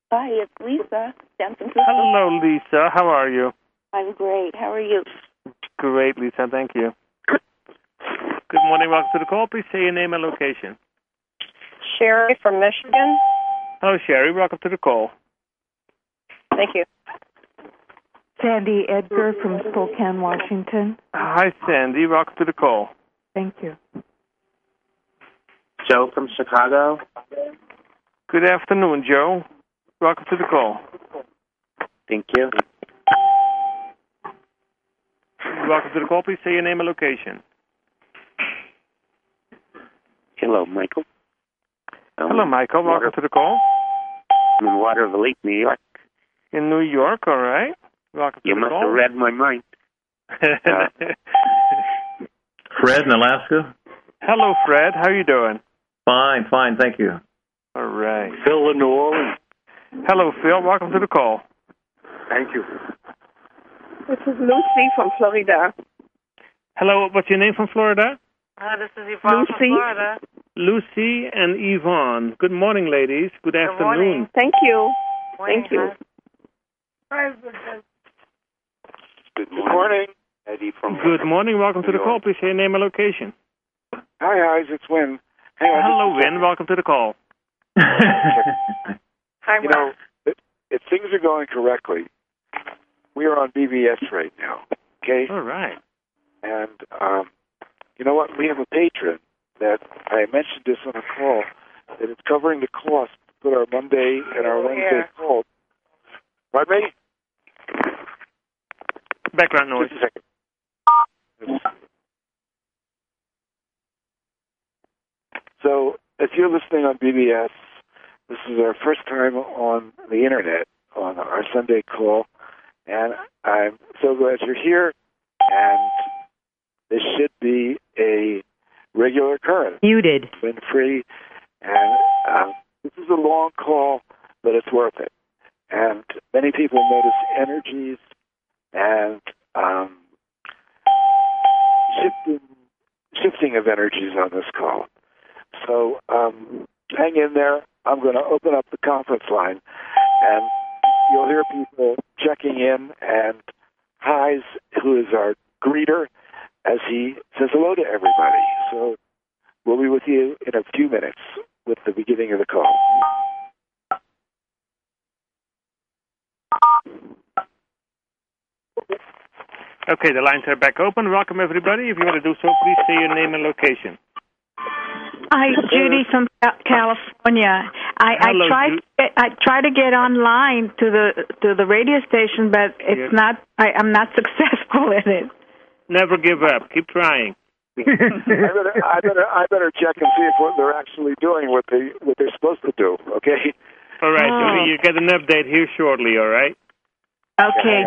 Hi, it's Lisa, San Francisco. Hello, Lisa. How are you? I'm great. How are you? Great, Lisa. Thank you. Good morning. Welcome to the call. Please say your name and location. Sherry from Michigan. Hello, Sherry. Welcome to the call. Thank you. Sandy Edgar from Spokane, Washington. Hi, Sandy. Welcome to the call. Thank you. Joe from Chicago. Good afternoon, Joe. Welcome to the call. Thank you. Welcome to the call. Please say your name and location. Hello, Michael. Hello, Michael. Welcome to the call. I'm in Water Lake, New York. In New York, all right. Welcome to You the must call. have read my mind. Fred in Alaska. Hello, Fred. How are you doing? Fine, thank you. All right. Phil in New Orleans. Hello, Phil. Welcome to the call. Thank you. This is Lucy from Florida. Hello. What's your name from Florida? This is Yvonne from Florida. Lucy and Yvonne. Good morning, ladies. Good afternoon. Morning. Thank you. Morning. Thank you. Good morning. Eddie from Good morning. Welcome to the call. Please say your name and location. Hi, guys. It's Win. Hey, Hello, Win. Welcome to the call. Hi, you know, if things are going correctly, we are on BBS right now. Okay? All right. And you know what? We have a patron that I mentioned this on a call that is covering the cost to put our Monday and our Wednesday call. Pardon me? Background noise. Just a second. So, if you're listening on BBS, this is our first time on the Internet on our Sunday call, and I'm so glad you're here, and this should be a regular occurrence. Muted. Been free, and this is a long call, but it's worth it. And many people notice energies and shifting of energies on this call. So hang in there. I'm going to open up the conference line, and you'll hear people checking in, and Highs, who is our greeter, as he says hello to everybody. So we'll be with you in a few minutes with the beginning of the call. Okay, the lines are back open. Welcome, everybody. If you want to do so, please say your name and location. Hi, Judy from California. Hello, I tried to get online to the radio station, but it's not. I'm not successful in it. Never give up. Keep trying. I better check and see if what they're actually doing what they're supposed to do. Okay. All right, Judy. You get an update here shortly. All right. Okay.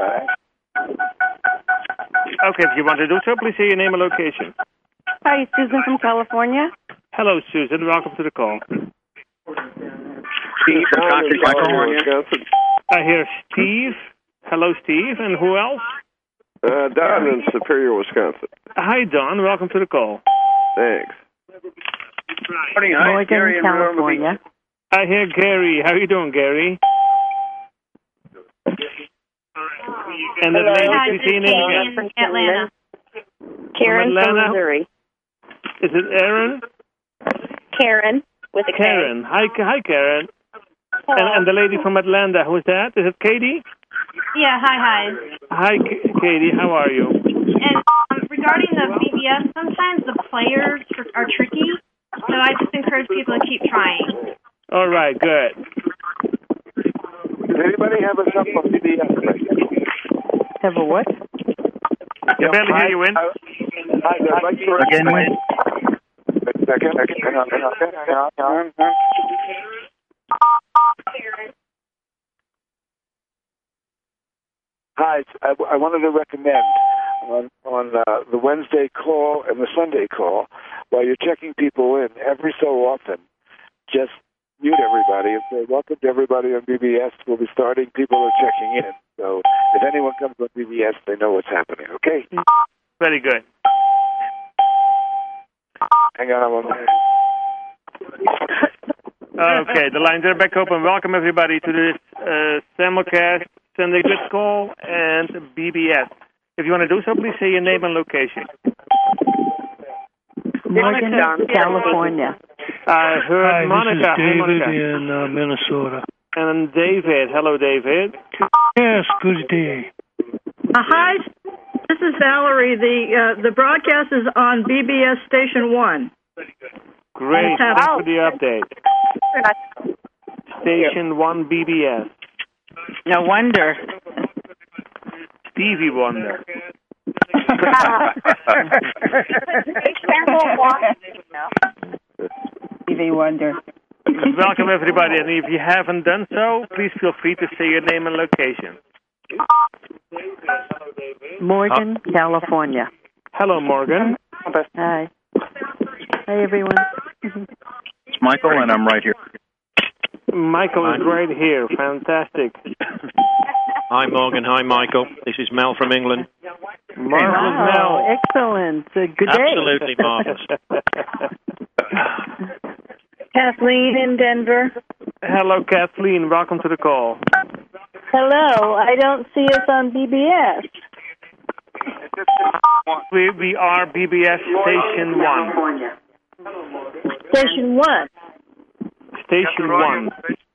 Okay, if you want to do so, please say your name and location. Hi, Susan from California. Hello, Susan. Welcome to the call. Steve from Concord, California. I hear Steve. Hello, Steve. And who else? Don in Superior, Wisconsin. Hi, Don. Welcome to the call. Thanks. Morning, hi, Morgan, Gary in California. I hear Gary. How are you doing, Gary? And the lady, you see your name again? From Atlanta. Karen From from Atlanta? Missouri. Is it Aaron? Karen with a K. Karen. Hi, Karen. And the lady from Atlanta, who is that? Is it Katie? Yeah, hi. Hi, Katie. How are you? And regarding the BBS, sometimes the players are tricky, so I just encourage people to keep trying. All right, good. Does anybody have us up on BBS right now? Have a what? I can barely hear you, Win. I'd like to recommend. Second. Hang on. Hi, I wanted to recommend on the Wednesday call and the Sunday call, while you're checking people in, every so often, just mute everybody and say, welcome to everybody on BBS. We'll be starting. People are checking in. So if anyone comes on BBS, they know what's happening, okay? Very good. Hang on a moment. Okay, the lines are back open. Welcome everybody to this simulcast, Sunday Good Call, and BBS. If you want to do so, please say your name and location. Monica, California. I heard Hi, Monica. this is David Monica. in Minnesota. And David. Hello, David. Yes, good day. Hi, this is Valerie. The broadcast is on BBS Station 1. Great. Thanks for the update. Station 1 BBS. No wonder. Stevie Wonder. Stevie Wonder. Welcome everybody, and if you haven't done so, please feel free to say your name and location. Morgan, California. Hello, Morgan. Hi. Hi, everyone. It's Michael, and I'm right here. Michael is right here. Fantastic. Hi, Morgan. Hi, Michael. This is Mel from England. Marvelous, Mel. Excellent. Good day. Absolutely marvelous. Kathleen in Denver. Hello, Kathleen. Welcome to the call. Hello. I don't see us on BBS. We are BBS Station 1. Station 1. Station 1.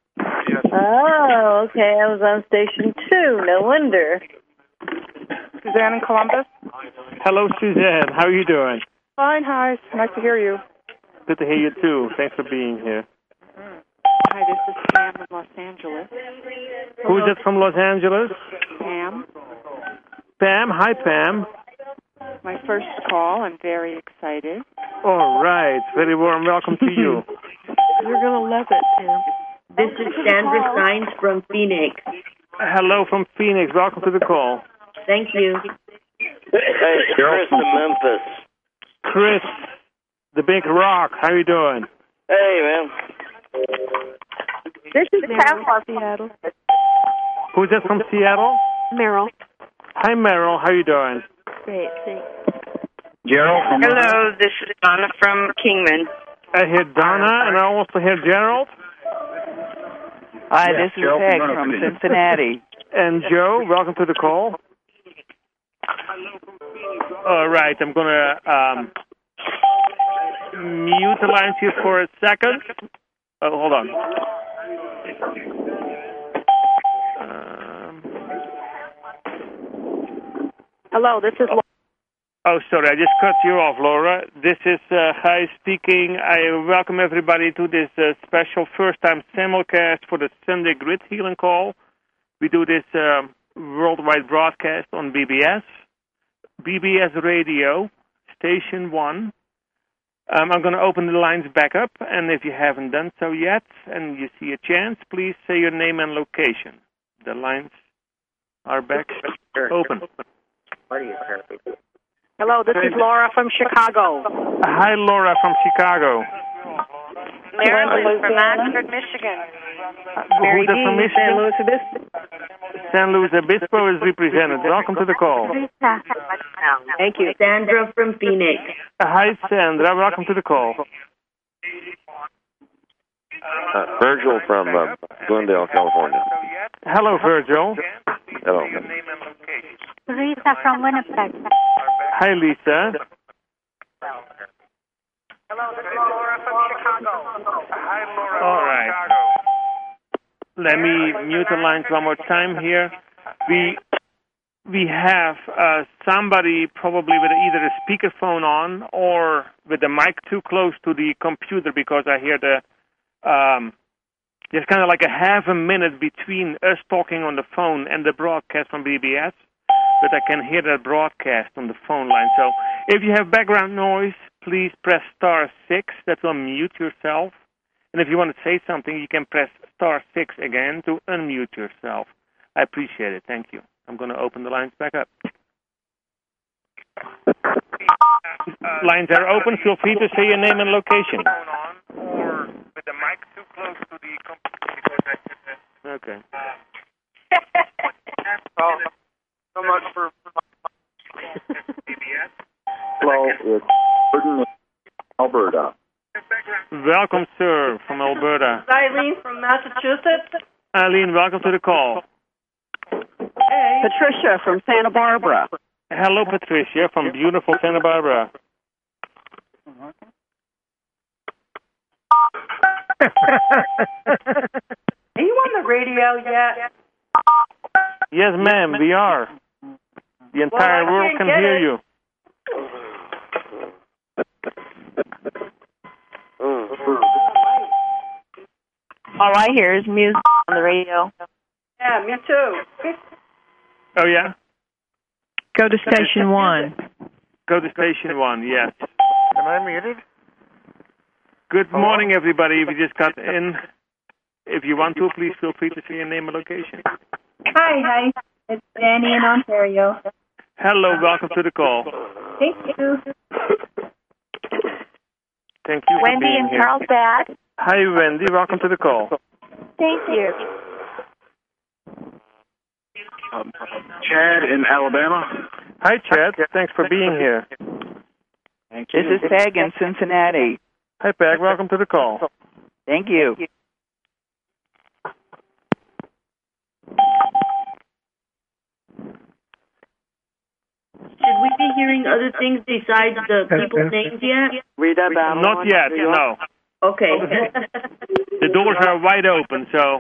Oh, okay. I was on Station 2. No wonder. Suzanne in Columbus. Hello, Suzanne. How are you doing? Fine, hi. Nice to hear you. Good to hear you, too. Thanks for being here. Hi, this is Pam in Los Angeles. Who is it from Los Angeles? Pam. Pam. Hi, Pam. My first call. I'm very excited. All right. Very warm welcome to you. You're going to love it, Pam. This is Sandra Steins from Phoenix. Hello from Phoenix. Welcome to the call. Thank you. Hey, Chris in Memphis. Chris, the Big Rock. How you doing? Hey, man. This is Carol from Seattle. Who's that from Seattle? Meryl. Hi, Meryl. How you doing? Great, thanks. Gerald from Hello, this is Donna from Kingman. I hear Donna, and I also hear Gerald. Hi, this is Peg from Cincinnati. And Joe, welcome to the call. All right, I'm going to mute the lines here for a second. Oh, hold on. Hello, this is Laura. Oh, sorry, I just cut you off, Laura. This is Guy speaking. I welcome everybody to this special first-time simulcast for the Sunday Grid Healing Call. We do this worldwide broadcast on BBS, BBS Radio, Station 1. I'm going to open the lines back up, and if you haven't done so yet and you see a chance, please say your name and location. The lines are back open. Hello, this is Laura from Chicago. Hi, Laura from Chicago. Marilyn from Oxford, Michigan. Who's that from Michigan? San Luis Obispo is represented. Welcome to the call. Thank you. Sandra from Phoenix. Hi, Sandra. Welcome to the call. Virgil from Glendale, California. Hello, Virgil. Hello. Lisa from Winnipeg. Hi, Lisa. Hello, this is Laura from Chicago. Hi, Laura. All right. Let me mute the lines one more time here. We have somebody probably with either a speakerphone on or with the mic too close to the computer, because I hear there's kind of like a half a minute between us talking on the phone and the broadcast from BBS, but I can hear that broadcast on the phone line. So if you have background noise, please press *6. That will mute yourself. And if you want to say something, you can press *6 again to unmute yourself. I appreciate it. Thank you. I'm going to open the lines back up. Lines are open. Feel free to say your name and location. Or with the mic too close to the computer. Okay. So much for BBS. Hello, it's Burton, Alberta. Welcome, sir, from Alberta? Eileen from Massachusetts. Eileen, welcome to the call. Hey. Patricia from Santa Barbara. Hello, Patricia from beautiful Santa Barbara. Are you on the radio yet? Yes, ma'am, we are. The entire world can hear you. All I hear is music on the radio. Yeah, me too. Oh, yeah? Go to station 1. Go to station 1, yes. Am I muted? Good morning, everybody. If you just got in, if you want to, please feel free to say your name and location. Hi. It's Danny in Ontario. Hello, welcome to the call. Thank you. Thank you for Wendy being in here. Carlsbad. Hi, Wendy. Welcome to the call. Thank you. Chad in Alabama. Hi, Chad. Thanks for being here. Thank you. This is Peg in Cincinnati. Hi, Peg. Welcome to the call. Thank you. Should we be hearing other things besides the people's names yet? Rita Battle. Not yet, no. Okay. The doors are wide open, so...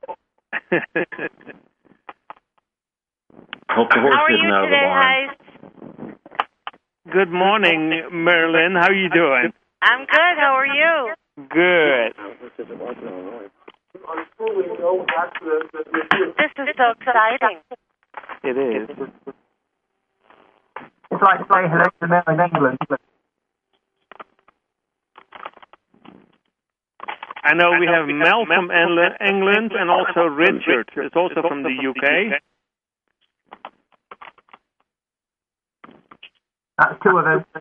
Hope the horse How are isn't you out of the today, barn. Heist? Good morning, Marilyn. How are you doing? I'm good. How are you? Good. This is so exciting. It is. It's like saying hello to them in England. I know we have Mel from England and also Richard. It's also from the UK. That's two of them.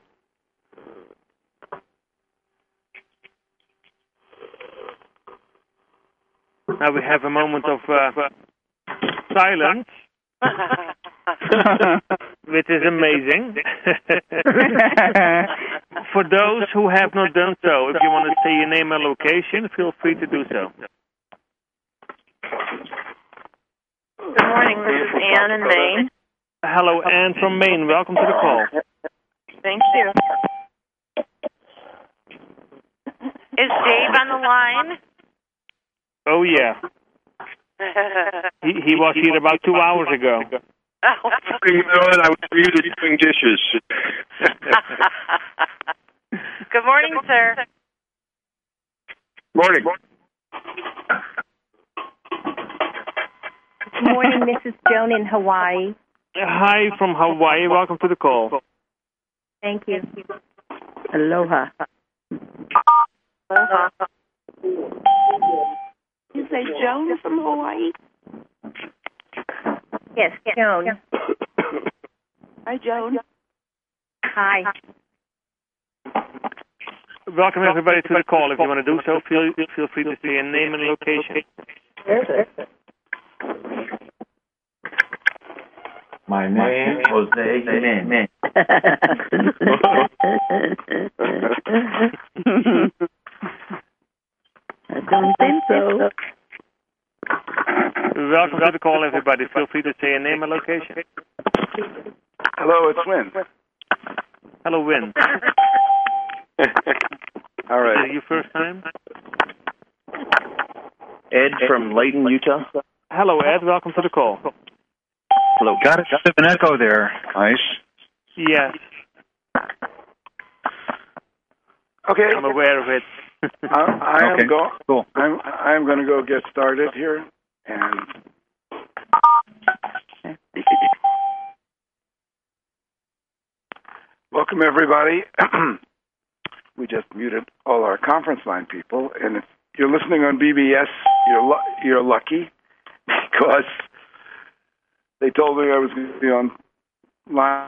Now we have a moment of silence, which is amazing. For those who have not done so, if you want to say your name and location, feel free to do so. Good morning. This is Anne in Maine. Hello, Anne from Maine. Welcome to the call. Thank you. Is Dave on the line? Oh, yeah. He was here about 2 hours ago. You know what? I was muted doing dishes. Good morning, sir. Morning. Good morning. This is Joan in Hawaii. Hi from Hawaii. Welcome to the call. Thank you. Aloha. Aloha. You say Joan from Hawaii? Yes, Joan. Hi, Joan. Hi. Welcome everybody to the call. If you want to do so, feel free to say your name and location. My name is Jose Jimenez. I don't think so. Welcome to the call, everybody. Feel free to say your name and location. Hello, it's Win. Hello, Win. All right. Is it your first time? Ed from Layton, Utah. Hello, Ed. Welcome to the call. Hello. Got a bit of an echo there, Ice. Yes. Okay. I'm aware of it. I am Cool. I'm going to go get started here, and welcome everybody. We just muted all our conference line people, and if you're listening on BBS, you're lucky because they told me I was going to be on line,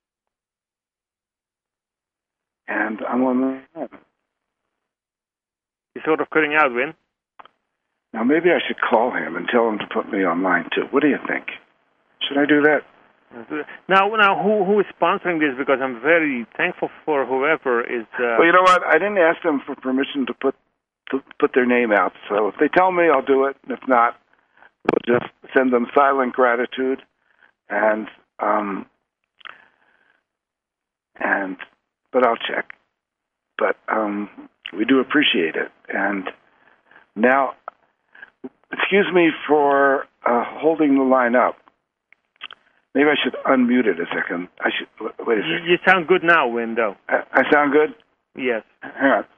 and I'm on the line. You're sort of cutting out, Win. Now, maybe I should call him and tell him to put me online, too. What do you think? Should I do that? Now, who is sponsoring this? Because I'm very thankful for whoever is... Well, you know what? I didn't ask them for permission to put to put their name out. So if they tell me, I'll do it. And if not, we'll just send them silent gratitude, but I'll check. But we do appreciate it. And now, excuse me for holding the line up. Maybe I should unmute it a second. Wait a second. You sound good now, Window. I sound good? Yes. Hang on.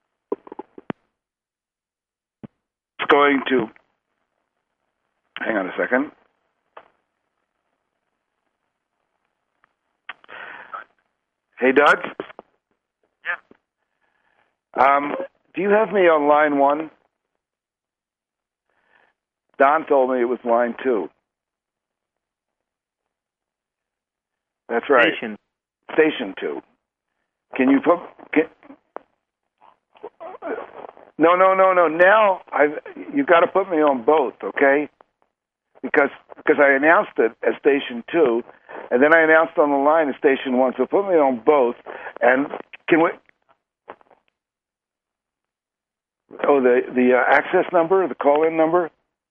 It's going to... Hang on a second. Hey, Doug? Yeah. Do you have me on line 1? Don told me it was line 2. That's right. Station 2. Can you put... No. Now you've got to put me on both, okay? Because I announced it as Station 2, and then I announced on the line as Station 1. So put me on both. And can we? Oh, the access number, the call-in number.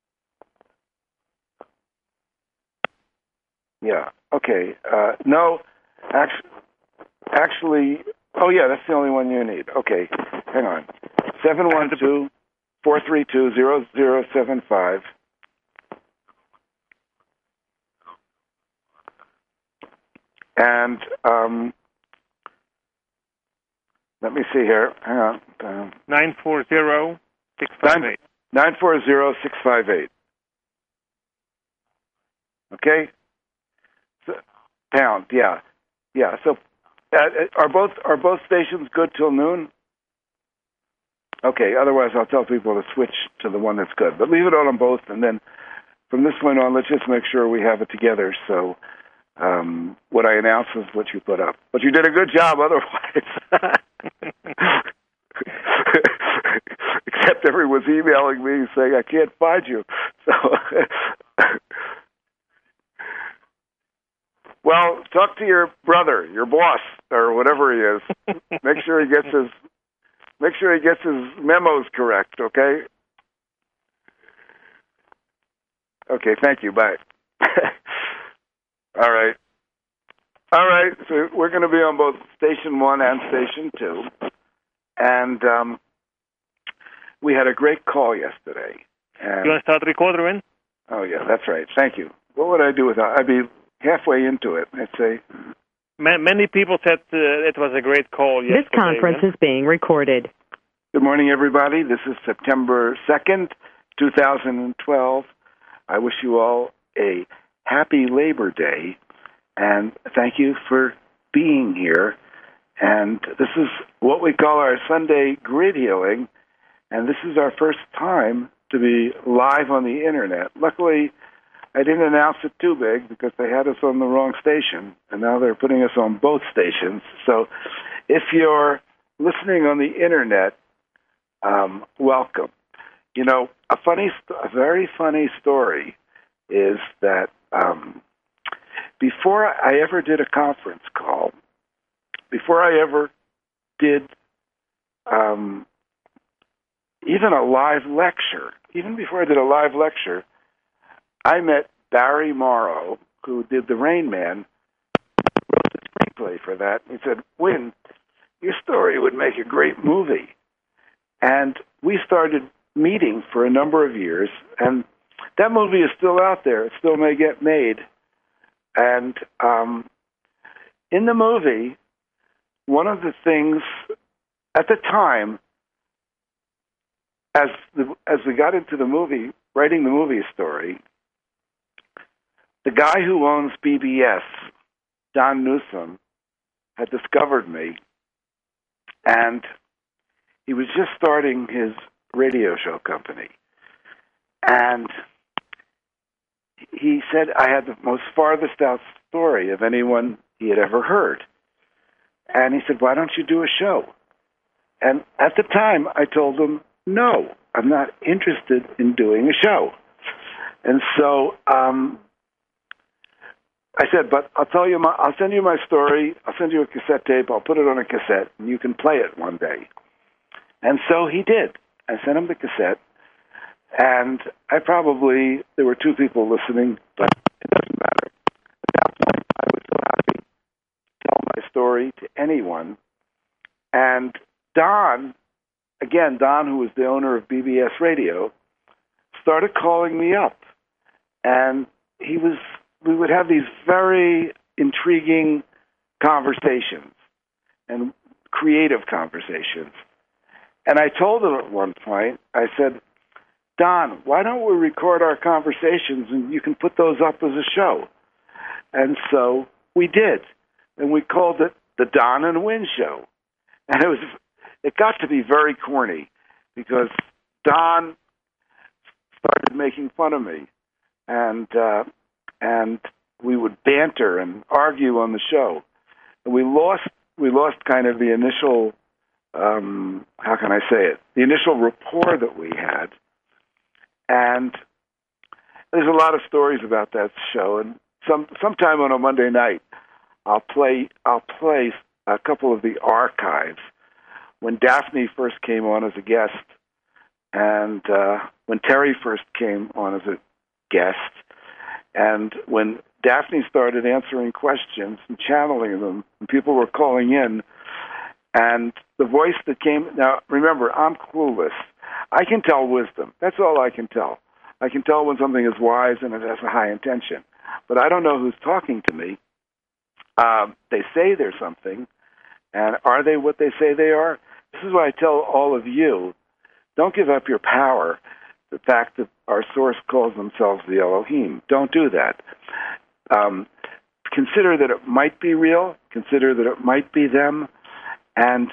Yeah. Okay. No. Actually. Oh yeah, that's the only one you need. Okay. Hang on. 712-432-0075. And let me see here. Hang on. 940-658. 940-658. Okay. So, pound. Yeah. So, are both stations good till noon? Okay. Otherwise, I'll tell people to switch to the one that's good. But leave it on them both, and then from this point on, let's just make sure we have it together. So. What I announced is what you put up. But you did a good job otherwise. Except everyone's emailing me saying, I can't find you. So, well, talk to your brother, your boss, or whatever he is. Make sure he gets his memos correct, okay? Okay, thank you. Bye. All right. So we're going to be on both Station 1 and Station 2. And we had a great call yesterday. And, you want to start the recorder in? Oh, yeah, that's right. Thank you. What would I do without? I'd be halfway into it. I'd say. Many people said it was a great call yesterday. This conference is being recorded. Good morning, everybody. This is September 2nd, 2012. I wish you all a happy Labor Day, and thank you for being here. And this is what we call our Sunday grid healing, and this is our first time to be live on the Internet. Luckily, I didn't announce it too big because they had us on the wrong station, and now they're putting us on both stations. So if you're listening on the Internet, welcome. You know, a very funny story is that before I ever did a conference call, before I ever did even a live lecture, even before I did a live lecture, I met Barry Morrow, who did The Rain Man, wrote the screenplay for that. He said, Win, your story would make a great movie. And we started meeting for a number of years, and that movie is still out there. It still may get made. And in the movie, one of the things at the time, as we got into the movie, writing the movie story, the guy who owns BBS, Don Newsom, had discovered me, and he was just starting his radio show company. And he said I had the most farthest out story of anyone he had ever heard. And he said, why don't you do a show? And at the time, I told him, no, I'm not interested in doing a show. And so I said, but I'll send you my story. I'll send you a cassette tape. I'll put it on a cassette, and you can play it one day. And so he did. I sent him the cassette, and there were 2 people listening, but it doesn't matter. At that point, I was so happy to tell my story to anyone. And Don, who was the owner of BBS Radio, started calling me up. And we would have these very intriguing conversations and creative conversations. And I told him at one point, I said, Don, why don't we record our conversations and you can put those up as a show? And so we did. And we called it The Don and Win Show. And it got to be very corny because Don started making fun of me. And we would banter and argue on the show. And we lost kind of the initial, how can I say it, the initial rapport that we had. And there's a lot of stories about that show. And sometime on a Monday night, I'll play a couple of the archives when Daphne first came on as a guest, and when Terry first came on as a guest, and when Daphne started answering questions and channeling them, and people were calling in, and the voice that came. Now, remember, I'm clueless. I can tell wisdom. That's all I can tell. I can tell when something is wise and it has a high intention. But I don't know who's talking to me. They say they're something, and are they what they say they are? This is why I tell all of you, don't give up your power. The fact that our source calls themselves the Elohim. Don't do that. Consider that it might be real. Consider that it might be them. And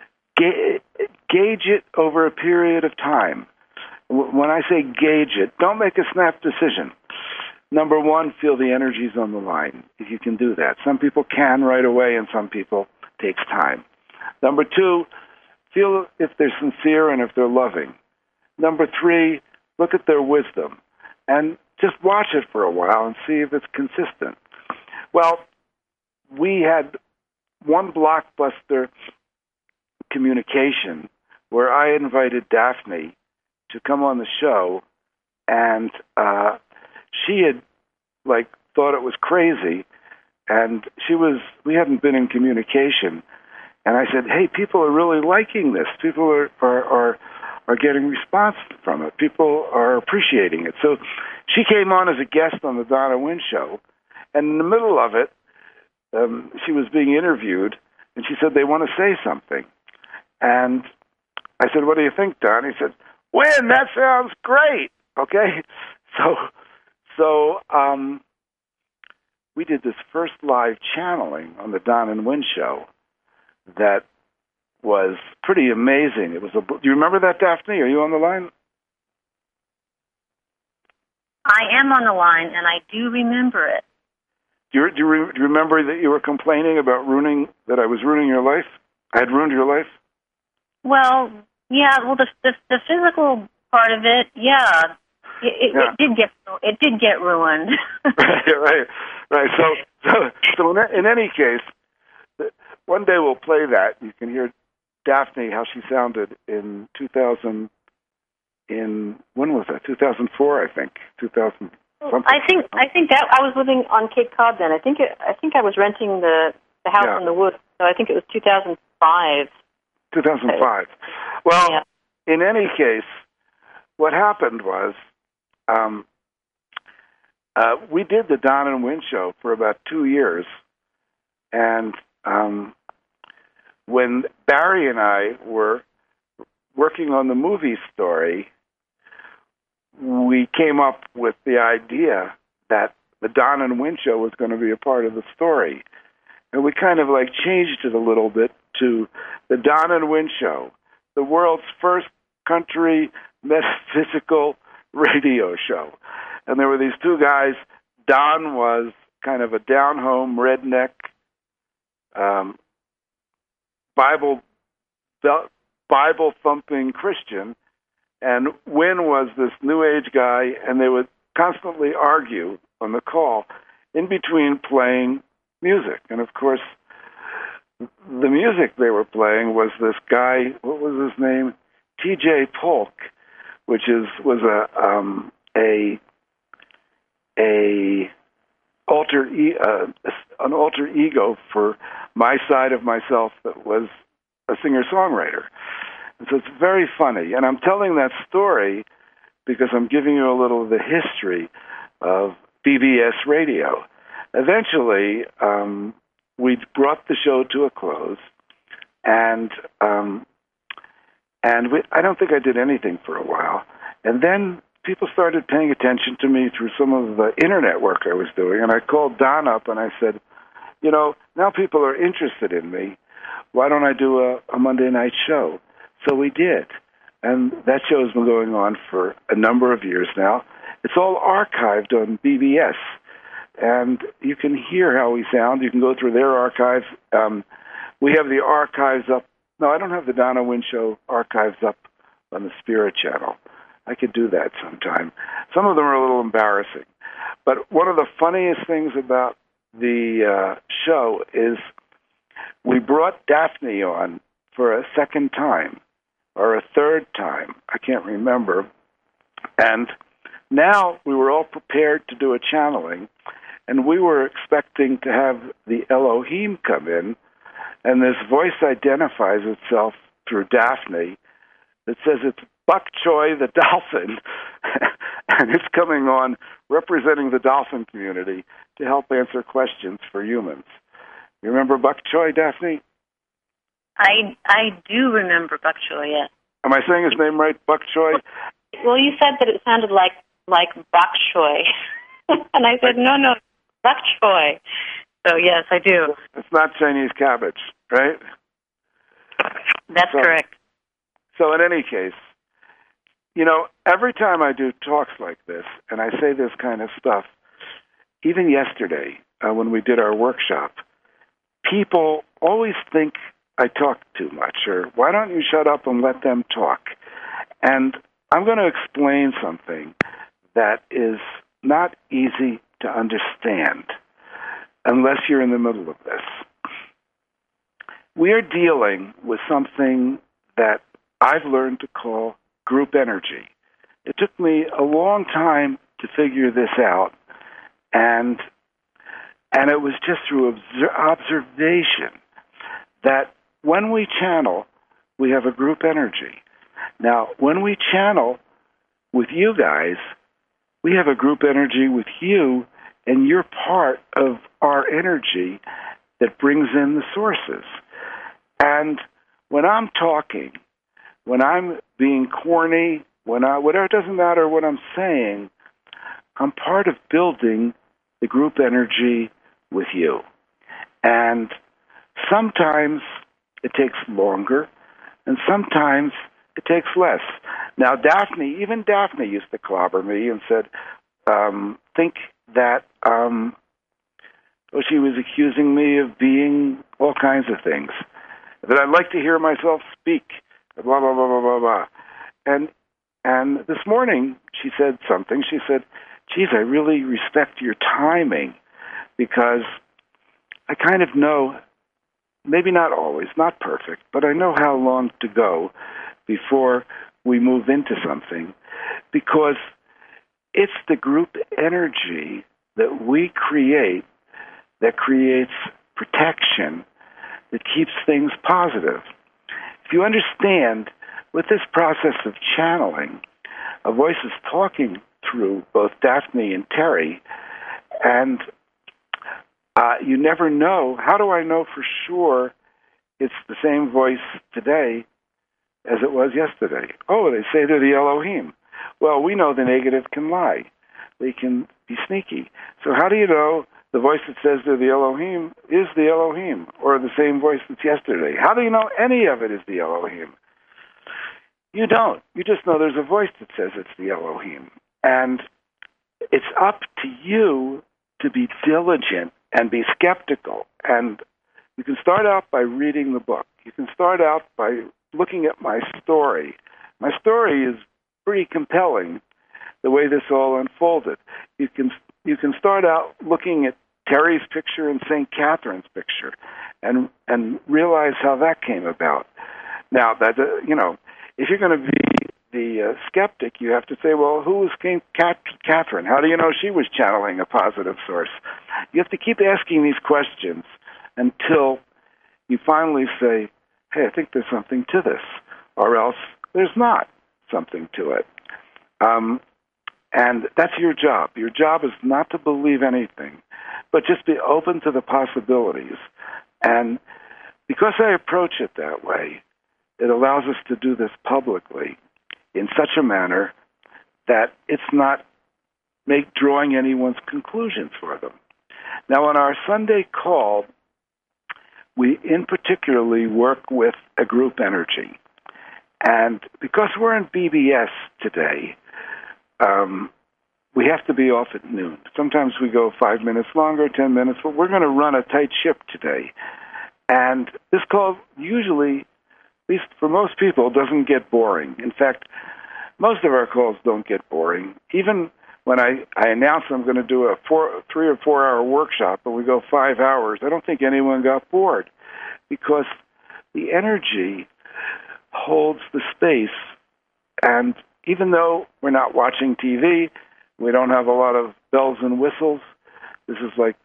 gauge it over a period of time. When I say gauge it, don't make a snap decision. Number one, feel the energies on the line, if you can do that. Some people can right away, and some people takes time. Number two, feel if they're sincere and if they're loving. Number three, look at their wisdom. And just watch it for a while and see if it's consistent. Well, we had one blockbuster communication where I invited Daphne to come on the show, and she had thought it was crazy, and we hadn't been in communication, and I said, hey, people are really liking this. People are getting response from it. People are appreciating it. So she came on as a guest on the Donna Wynn show, and in the middle of it, she was being interviewed, and she said they want to say something. And I said, what do you think, Don? He said, Wynn, that sounds great. Okay? So we did this first live channeling on the Don and Wynn show that was pretty amazing. Do you remember that, Daphne? Are you on the line? I am on the line, and I do remember it. Do you remember that you were complaining about that I was ruining your life? I had ruined your life? Well, yeah. Well, the physical part of it, yeah. It did get ruined. Right. So in any case, one day we'll play that. You can hear Daphne how she sounded in 2000. When was that? 2004, I think. 2000. Something. I think that I was living on Cape Cod then. I think I was renting the house in the woods. So I think it was 2005. 2005. Well, in any case, what happened was we did the Don and Wynn show for about 2 years, and when Barry and I were working on the movie story, we came up with the idea that the Don and Wynn show was going to be a part of the story. And we kind of changed it a little bit to the Don and Wynn show, the world's first country metaphysical radio show. And there were these two guys. Don was kind of a down-home, redneck, Bible-thumping Christian, and Wynn was this New Age guy, and they would constantly argue on the call in between playing music. And, of course, the music they were playing was this guy, what was his name? T.J. Polk, which was an alter ego for my side of myself that was a singer-songwriter. And so it's very funny. And I'm telling that story because I'm giving you a little of the history of BBS Radio. Eventually, we brought the show to a close, and I don't think I did anything for a while. And then people started paying attention to me through some of the internet work I was doing, and I called Don up and I said, now people are interested in me. Why don't I do a Monday night show? So we did, and that show's been going on for a number of years now. It's all archived on BBS, and you can hear how we sound. You can go through their archives. We have the archives up. No, I don't have the Donna Wynn Show archives up on the Spirit Channel. I could do that sometime. Some of them are a little embarrassing. But one of the funniest things about the show is we brought Daphne on for a second time, or a third time. I can't remember. And now we were all prepared to do a channeling, and we were expecting to have the Elohim come in, and this voice identifies itself through Daphne. It says it's Bok Choy the dolphin, and it's coming on representing the dolphin community to help answer questions for humans. You remember Bok Choy, Daphne? I do remember Bok Choy, yes. Am I saying his name right, Bok Choy? Well, you said that it sounded like bok choy. And I said, no, bok choy. So, yes, I do. It's not Chinese cabbage, right? That's correct. So in any case, every time I do talks like this, and I say this kind of stuff, even yesterday when we did our workshop, people always think I talk too much, or why don't you shut up and let them talk? And I'm going to explain something that is not easy to understand unless you're in the middle of this. We are dealing with something that I've learned to call group energy. It took me a long time to figure this out, and it was just through observation that when we channel, we have a group energy. Now, when we channel with you guys, we have a group energy with you, and you're part of our energy that brings in the sources. And when I'm talking, when I'm being corny, whatever, it doesn't matter what I'm saying, I'm part of building the group energy with you. And sometimes it takes longer, and sometimes it takes less. Now, even Daphne used to clobber me and said, think that she was accusing me of being all kinds of things, that I'd like to hear myself speak, blah, blah, blah, blah, blah, blah. And this morning she said something. She said, geez, I really respect your timing because I kind of know, maybe not always, not perfect, but I know how long to go before we move into something, because it's the group energy that we create that creates protection, that keeps things positive. If you understand, with this process of channeling, a voice is talking through both Daphne and Terry, and you never know. How do I know for sure it's the same voice today as it was yesterday? Oh, they say they're the Elohim. Well, we know the negative can lie. They can be sneaky. So how do you know the voice that says they're the Elohim is the Elohim, or the same voice that's yesterday? How do you know any of it is the Elohim? You don't. You just know there's a voice that says it's the Elohim. And it's up to you to be diligent and be skeptical. And you can start out by reading the book. You can start out by looking at my story. My story is pretty compelling, the way this all unfolded. You can start out looking at Terry's picture and St. Catherine's picture and realize how that came about. Now, that if you're going to be the skeptic, you have to say, well, who was King Catherine? How do you know she was channeling a positive source? You have to keep asking these questions until you finally say, hey, I think there's something to this, or else there's not something to it. And that's your job. Your job is not to believe anything, but just be open to the possibilities. And because I approach it that way, it allows us to do this publicly in such a manner that it's not drawing anyone's conclusions for them. Now, on our Sunday call, we in particularly work with a group energy. And because we're in BBS today, we have to be off at noon. Sometimes we go 5 minutes longer, 10 minutes, but we're going to run a tight ship today. And this call usually, at least for most people, doesn't get boring. In fact, most of our calls don't get boring. Even when I announce I'm going to do a 3 or 4 hour workshop and we go 5 hours, I don't think anyone got bored, because the energy holds the space. And even though we're not watching TV, we don't have a lot of bells and whistles. This is like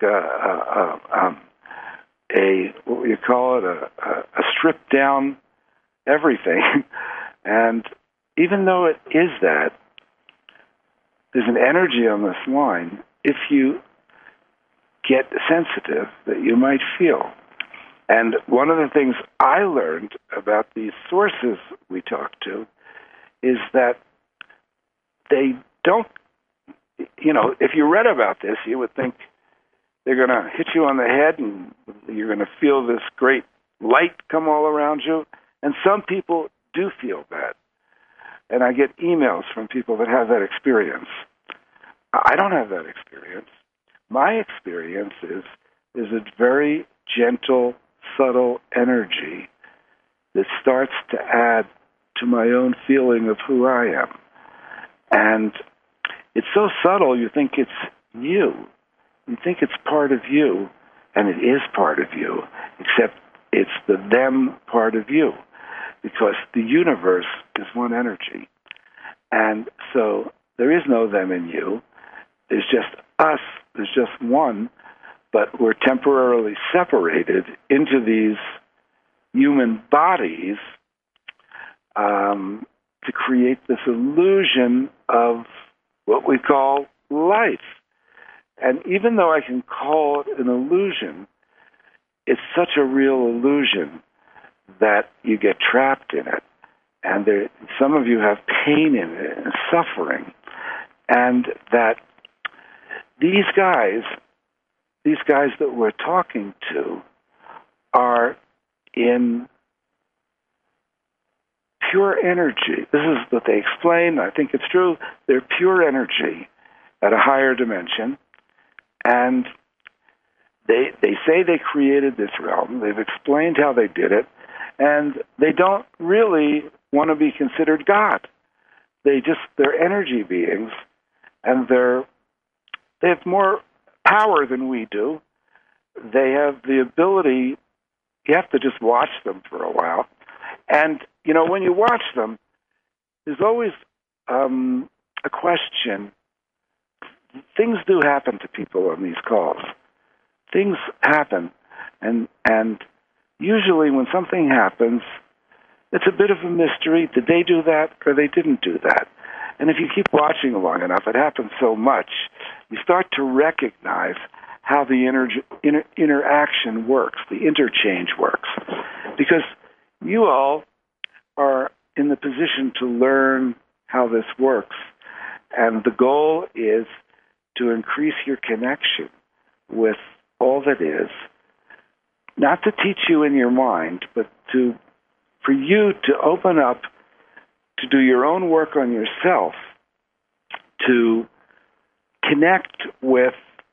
what would you call it, a stripped down everything. And even though it is that, there's an energy on this line, if you get sensitive, that you might feel. And one of the things I learned about these sources we talk to is that they don't, if you read about this, you would think they're going to hit you on the head and you're going to feel this great light come all around you. And some people do feel that. And I get emails from people that have that experience. I don't have that experience. My experience is a very gentle, subtle energy that starts to add to my own feeling of who I am. And it's so subtle, you think it's you. You think it's part of you, and it is part of you, except it's the them part of you, because the universe is one energy. And so there is no them in you. There's just us. There's just one, but we're temporarily separated into these human bodies to create this illusion of what we call life. And even though I can call it an illusion, it's such a real illusion that you get trapped in it. And some of you have pain in it and suffering. And that these guys that we're talking to are in pure energy. This is what they explain. I think it's true. They're pure energy at a higher dimension. And they say they created this realm. They've explained how they did it. And they don't really want to be considered God. They're energy beings, and they have more power than we do. They have the ability, you have to just watch them for a while. And, when you watch them, there's always a question. Things do happen to people on these calls. Things happen, and usually when something happens, it's a bit of a mystery. Did they do that or they didn't do that? And if you keep watching long enough, it happens so much, you start to recognize how the interaction works, the interchange works. Because you all are in the position to learn how this works. And the goal is to increase your connection with all that is, not to teach you in your mind, but for you to open up, to do your own work on yourself, to connect with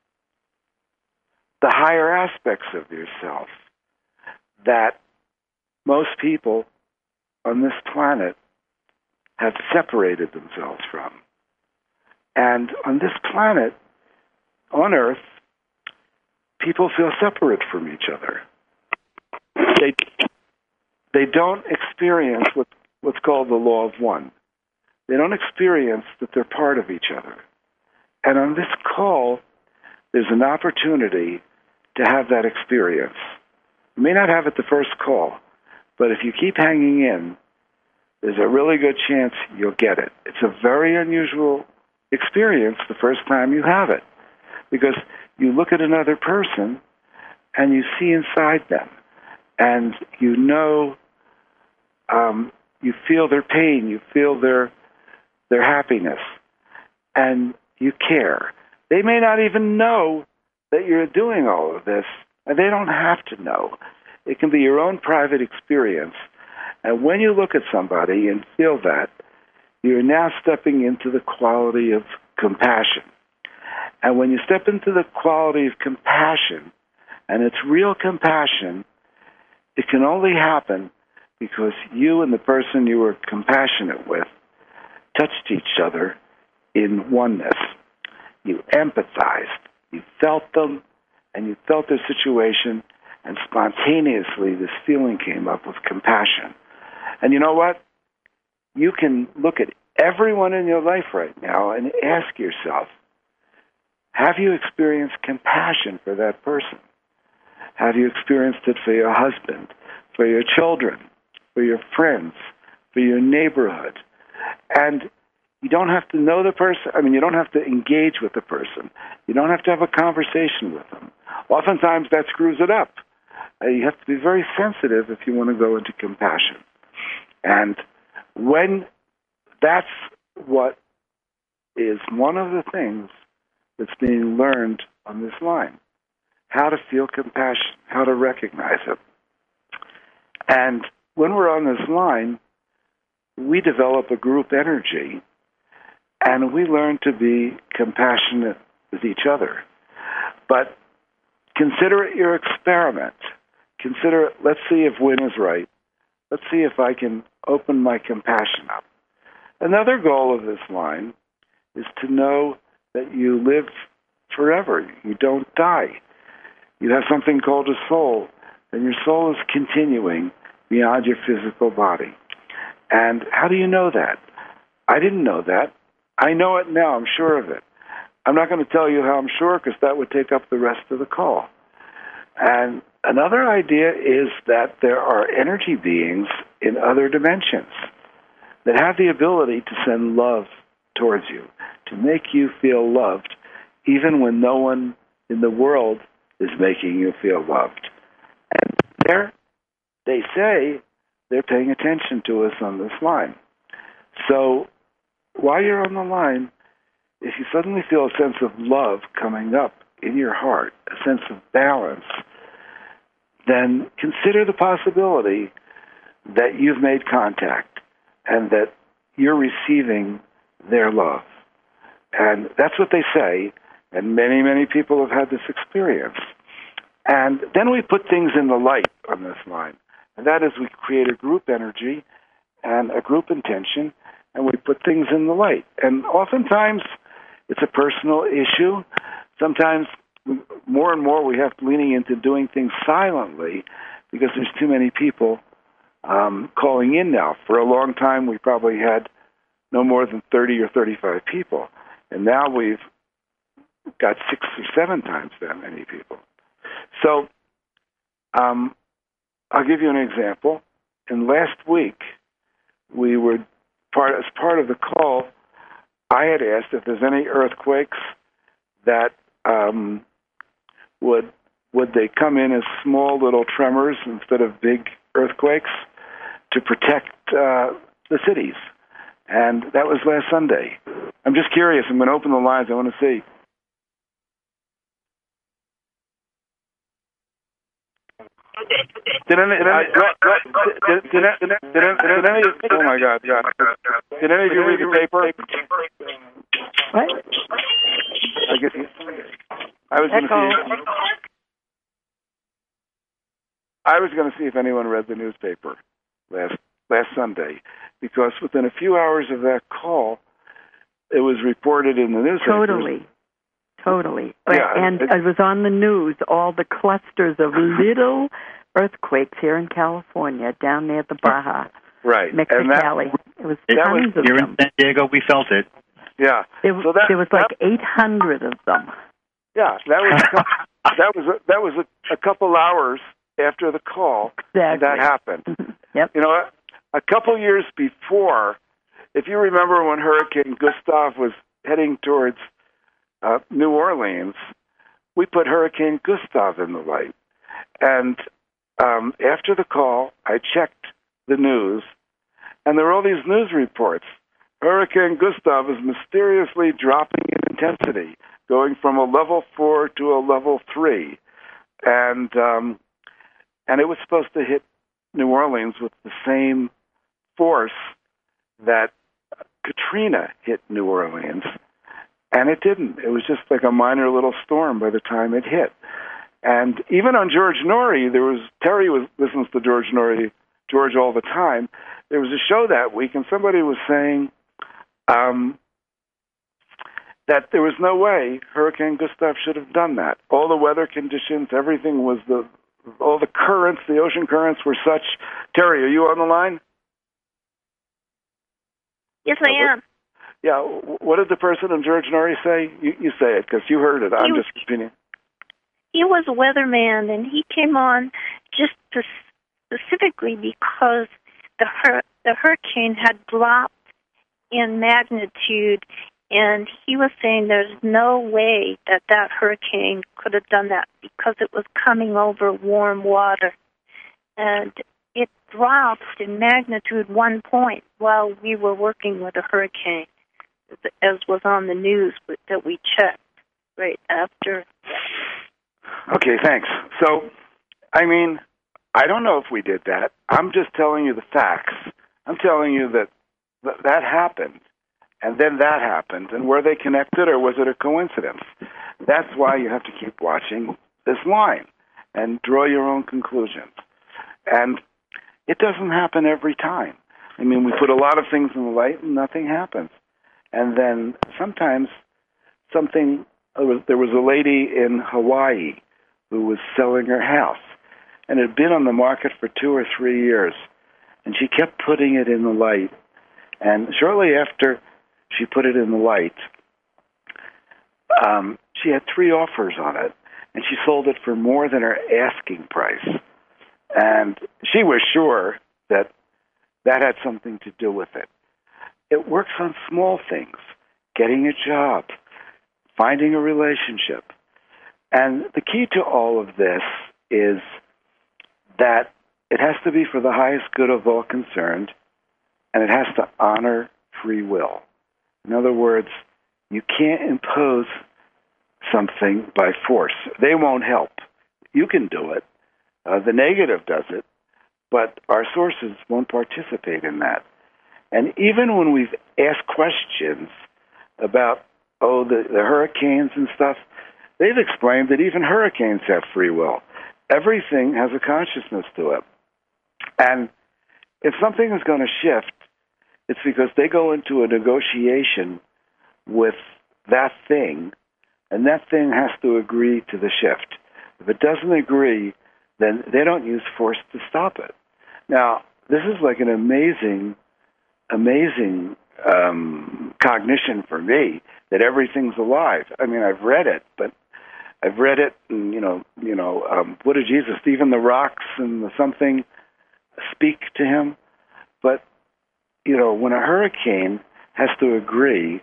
the higher aspects of yourself that most people on this planet have separated themselves from. And on this planet, on Earth, people feel separate from each other. They don't experience what's called the law of one. They don't experience that they're part of each other. And on this call, there's an opportunity to have that experience. You may not have it the first call, but if you keep hanging in, there's a really good chance you'll get it. It's a very unusual experience the first time you have it, because you look at another person and you see inside them, and you know, you feel their pain, you feel their happiness, and you care. They may not even know that you're doing all of this, and they don't have to know. It can be your own private experience. And when you look at somebody and feel that, you're now stepping into the quality of compassion. And when you step into the quality of compassion, and it's real compassion, it can only happen because you and the person you were compassionate with touched each other in oneness. You empathized, you felt them, and you felt their situation, and spontaneously this feeling came up of compassion. And you know what? You can look at everyone in your life right now and ask yourself, have you experienced compassion for that person? Have you experienced it for your husband, for your children, for your friends, for your neighborhood? And you don't have to know the person. I mean, you don't have to engage with the person. You don't have to have a conversation with them. Oftentimes that screws it up. You have to be very sensitive if you want to go into compassion. And when that's what is one of the things that's being learned on this line, how to feel compassion, how to recognize it. And when we're on this line, we develop a group energy, and we learn to be compassionate with each other. But consider it your experiment. Consider it, let's see if Wynn is right. Let's see if I can open my compassion up. Another goal of this line is to know that you live forever. You don't die. You have something called a soul, and your soul is continuing beyond your physical body. And how do you know that? I didn't know that. I know it now. I'm sure of it. I'm not going to tell you how I'm sure, because that would take up the rest of the call. And another idea is that there are energy beings in other dimensions that have the ability to send love towards you, to make you feel loved, even when no one in the world is making you feel loved. And they say they're paying attention to us on this line. So while you're on the line, if you suddenly feel a sense of love coming up in your heart, a sense of balance, then consider the possibility that you've made contact and that you're receiving their love. And that's what they say, and many, many people have had this experience. And then we put things in the light on this line, and that is we create a group energy and a group intention, and we put things in the light. And oftentimes it's a personal issue. Sometimes more and more we have leaning into doing things silently because there's too many people calling in now. For a long time we probably had no more than 30 or 35 people, and now we've got 6 or 7 times that many people. So I'll give you an example. And last week we were as part of the call, I had asked if there's any earthquakes that would they come in as small little tremors instead of big earthquakes to protect the cities. And that was last Sunday. I'm just curious. I'm going to open the lines. I want to see. Did any? Oh my God! Did any of you read the paper? What? I guess I was going to see. I was going to see if anyone read the newspaper last Sunday, because within a few hours of that call, it was reported in the newspaper. Totally. Yeah, and it was on the news, all the clusters of little earthquakes here in California, down near the Baja. Right. Mexicali. It was tons of Here them. in San Diego, we felt it. Yeah. There was like 800 of them. Yeah, that was a couple hours after the call. Exactly. That happened. Yep. You know, a couple years before, if you remember when Hurricane Gustav was heading towards New Orleans, we put Hurricane Gustav in the light. And after the call, I checked the news, and there were all these news reports. Hurricane Gustav is mysteriously dropping in intensity, going from a level 4 to a level 3. And it was supposed to hit New Orleans with the same force that Katrina hit New Orleans. And it didn't. It was just like a minor little storm by the time it hit. And even on George Norrie, Terry listens to George all the time. There was a show that week, and somebody was saying that there was no way Hurricane Gustav should have done that. All the weather conditions, everything was all the currents, the ocean currents were such. Terry, are you on the line? Yes, I am. Yeah. What did the person in George Norrie say? You say it because you heard it. I'm just repeating. He was a weatherman, and he came on just specifically because the hurricane had dropped in magnitude, and he was saying there's no way that hurricane could have done that because it was coming over warm water. And it dropped in magnitude 1 point while we were working with a hurricane, as was on the news that we checked right after. Okay, thanks. So, I mean, I don't know if we did that. I'm just telling you the facts. I'm telling you that happened, and then that happened, and were they connected, or was it a coincidence? That's why you have to keep watching this line and draw your own conclusions. And it doesn't happen every time. I mean, we put a lot of things in the light, and nothing happens. And then sometimes there was a lady in Hawaii who was selling her house, and it had been on the market for 2 or 3 years, and she kept putting it in the light. And shortly after she put it in the light, she had 3 offers on it, and she sold it for more than her asking price. And she was sure that had something to do with it. It works on small things, getting a job, finding a relationship. And the key to all of this is that it has to be for the highest good of all concerned, and it has to honor free will. In other words, you can't impose something by force. They won't help. You can do it. The negative does it, but our sources won't participate in that. And even when we've asked questions about, the hurricanes and stuff, they've explained that even hurricanes have free will. Everything has a consciousness to it. And if something is going to shift, it's because they go into a negotiation with that thing, and that thing has to agree to the shift. If it doesn't agree, then they don't use force to stop it. Now, this is like an amazing cognition for me that everything's alive. I mean, I've read it, and what did Jesus? Even the rocks and the something speak to him. But when a hurricane has to agree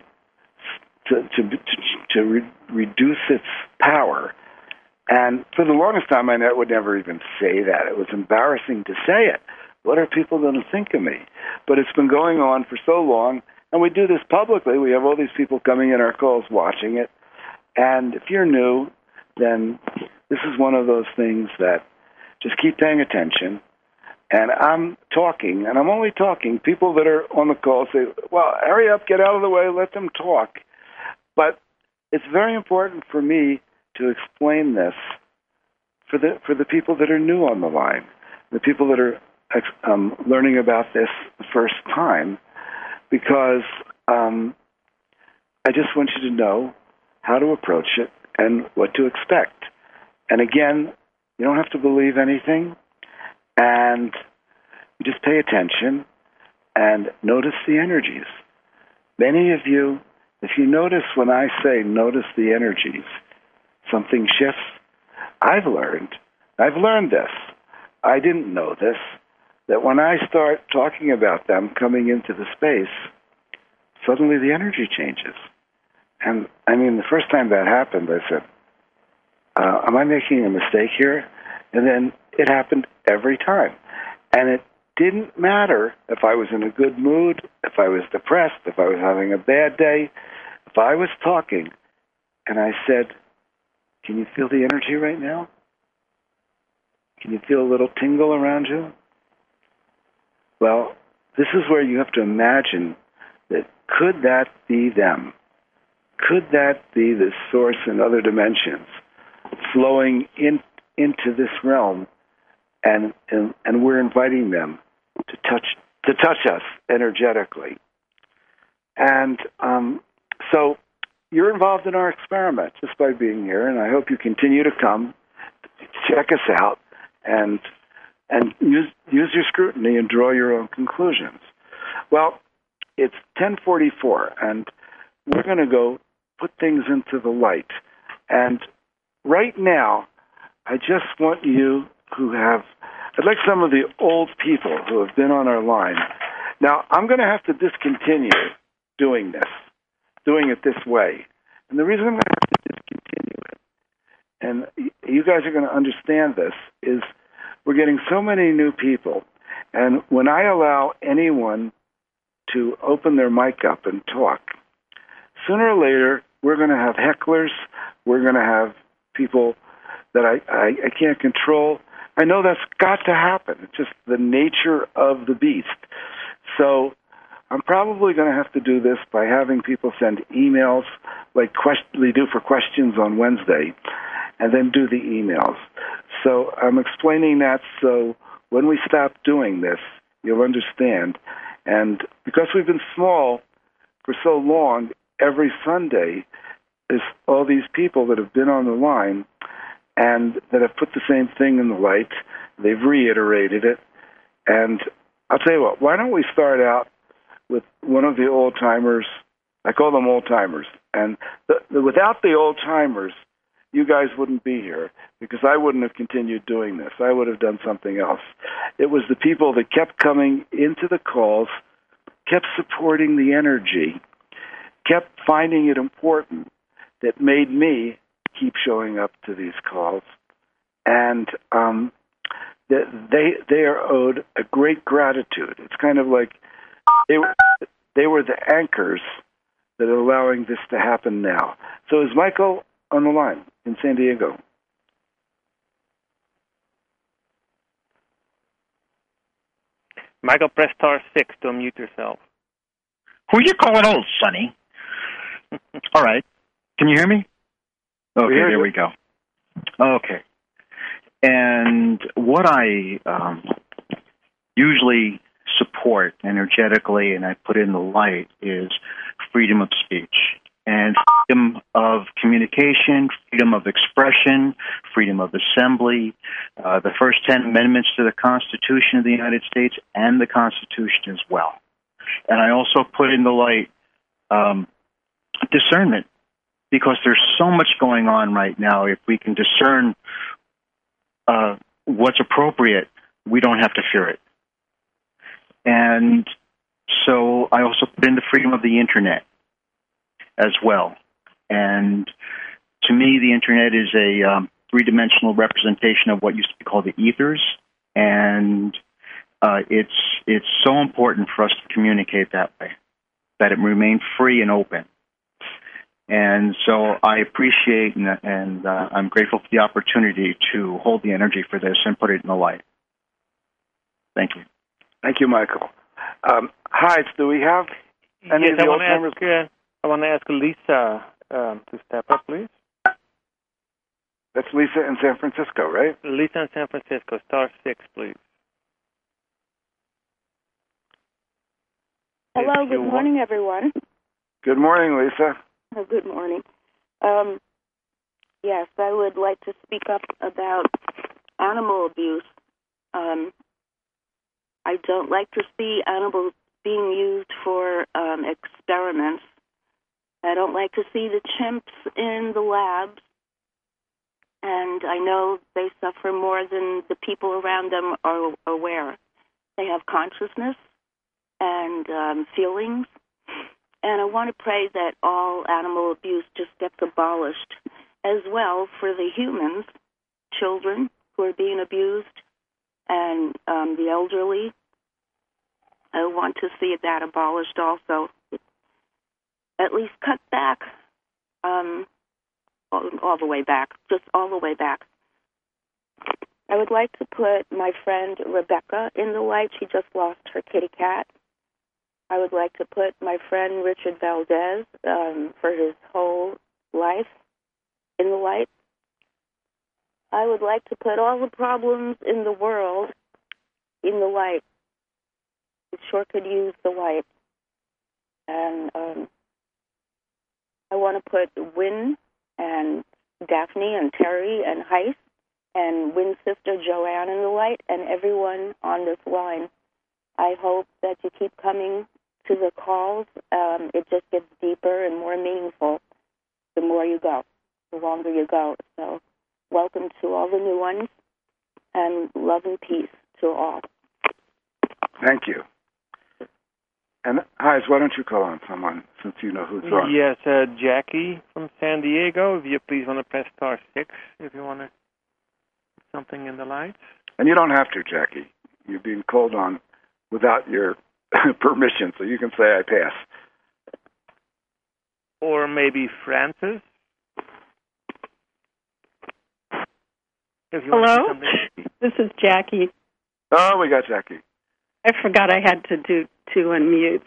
to reduce its power, and for the longest time, I would never even say that. It was embarrassing to say it. What are people going to think of me? But it's been going on for so long, and we do this publicly. We have all these people coming in our calls watching it. And if you're new, then this is one of those things that just keep paying attention. And I'm talking, and I'm only talking. People that are on the call say, well, hurry up, get out of the way, let them talk. But it's very important for me to explain this for the people that are new on the line, the people that are learning about this the first time, because I just want you to know how to approach it and what to expect. And again, you don't have to believe anything, and you just pay attention, and notice the energies. Many of you, if you notice when I say notice the energies, something shifts. I've learned this. I didn't know this, that when I start talking about them coming into the space, suddenly the energy changes. And I mean, the first time that happened, I said, am I making a mistake here? And then it happened every time. And it didn't matter if I was in a good mood, if I was depressed, if I was having a bad day. If I was talking and I said, can you feel the energy right now? Can you feel a little tingle around you? Well, this is where you have to imagine that could that be them? Could that be the source in other dimensions flowing into this realm, and we're inviting them to touch us energetically. And so you're involved in our experiment just by being here, and I hope you continue to come, check us out, and use your scrutiny and draw your own conclusions. Well, it's 10:44, and we're going to go put things into the light. And right now, I just want you I'd like some of the old people who have been on our line. Now, I'm going to have to discontinue doing it this way. And the reason I'm going to have to discontinue it, and you guys are going to understand this, is we're getting so many new people. And when I allow anyone to open their mic up and talk, sooner or later, we're going to have hecklers. We're going to have people that I can't control. I know that's got to happen. It's just the nature of the beast. So I'm probably going to have to do this by having people send emails like they do for questions on Wednesday, and then do the emails. So I'm explaining that so when we stop doing this, you'll understand. And because we've been small for so long, every Sunday there's all these people that have been on the line and that have put the same thing in the light. They've reiterated it. And I'll tell you what, why don't we start out with one of the old-timers? I call them old-timers. And without the old-timers, you guys wouldn't be here because I wouldn't have continued doing this. I would have done something else. It was the people that kept coming into the calls, kept supporting the energy, kept finding it important, that made me keep showing up to these calls. And they are owed a great gratitude. It's kind of like they were the anchors that are allowing this to happen now. So is Michael on the line in San Diego? Michael, press star 6 to unmute yourself. Who are you calling old, Sonny? All right. Can you hear me? Okay, there we go. Okay. And what I usually support energetically and I put in the light is freedom of speech and freedom of communication, freedom of expression, freedom of assembly, the first 10 amendments to the Constitution of the United States and the Constitution as well. And I also put in the light discernment, because there's so much going on right now. If we can discern what's appropriate, we don't have to fear it. And so I also put in the freedom of the Internet as well. And to me, the Internet is a three-dimensional representation of what used to be called the ethers. And it's so important for us to communicate that way, that it remain free and open. And so I appreciate and I'm grateful for the opportunity to hold the energy for this and put it in the light. Thank you. Thank you, Michael. Hi, do we have any of the old timers? I want to ask Lisa to step up, please. That's Lisa in San Francisco, right? Lisa in San Francisco, star 6, please. Hello, good morning, everyone. Good morning, Lisa. Oh, good morning. Yes, I would like to speak up about animal abuse. I don't like to see animals being used for experiments. I don't like to see the chimps in the labs, and I know they suffer more than the people around them are aware. They have consciousness and feelings, and I want to pray that all animal abuse just gets abolished as well for the humans, children who are being abused, and the elderly. I want to see that abolished also. At least cut back, all the way back, just all the way back. I would like to put my friend Rebecca in the light. She just lost her kitty cat. I would like to put my friend Richard Valdez for his whole life in the light. I would like to put all the problems in the world in the light. It sure could use the light. And I want to put Wynn and Daphne and Terry and Heist and Wynn's sister Joanne in the light and everyone on this line. I hope that you keep coming to the calls. It just gets deeper and more meaningful the more you go, the longer you go. So welcome to all the new ones, and love and peace to all. Thank you. And Heis, why don't you call on someone since you know who's on? Yes, Jackie from San Diego. If you please want to press star 6 if you want to something in the lights. And you don't have to, Jackie. You're being called on without your permission, so you can say I pass. Or maybe Francis. Hello? This is Jackie. Oh, we got Jackie. I forgot I had to do 2 unmutes.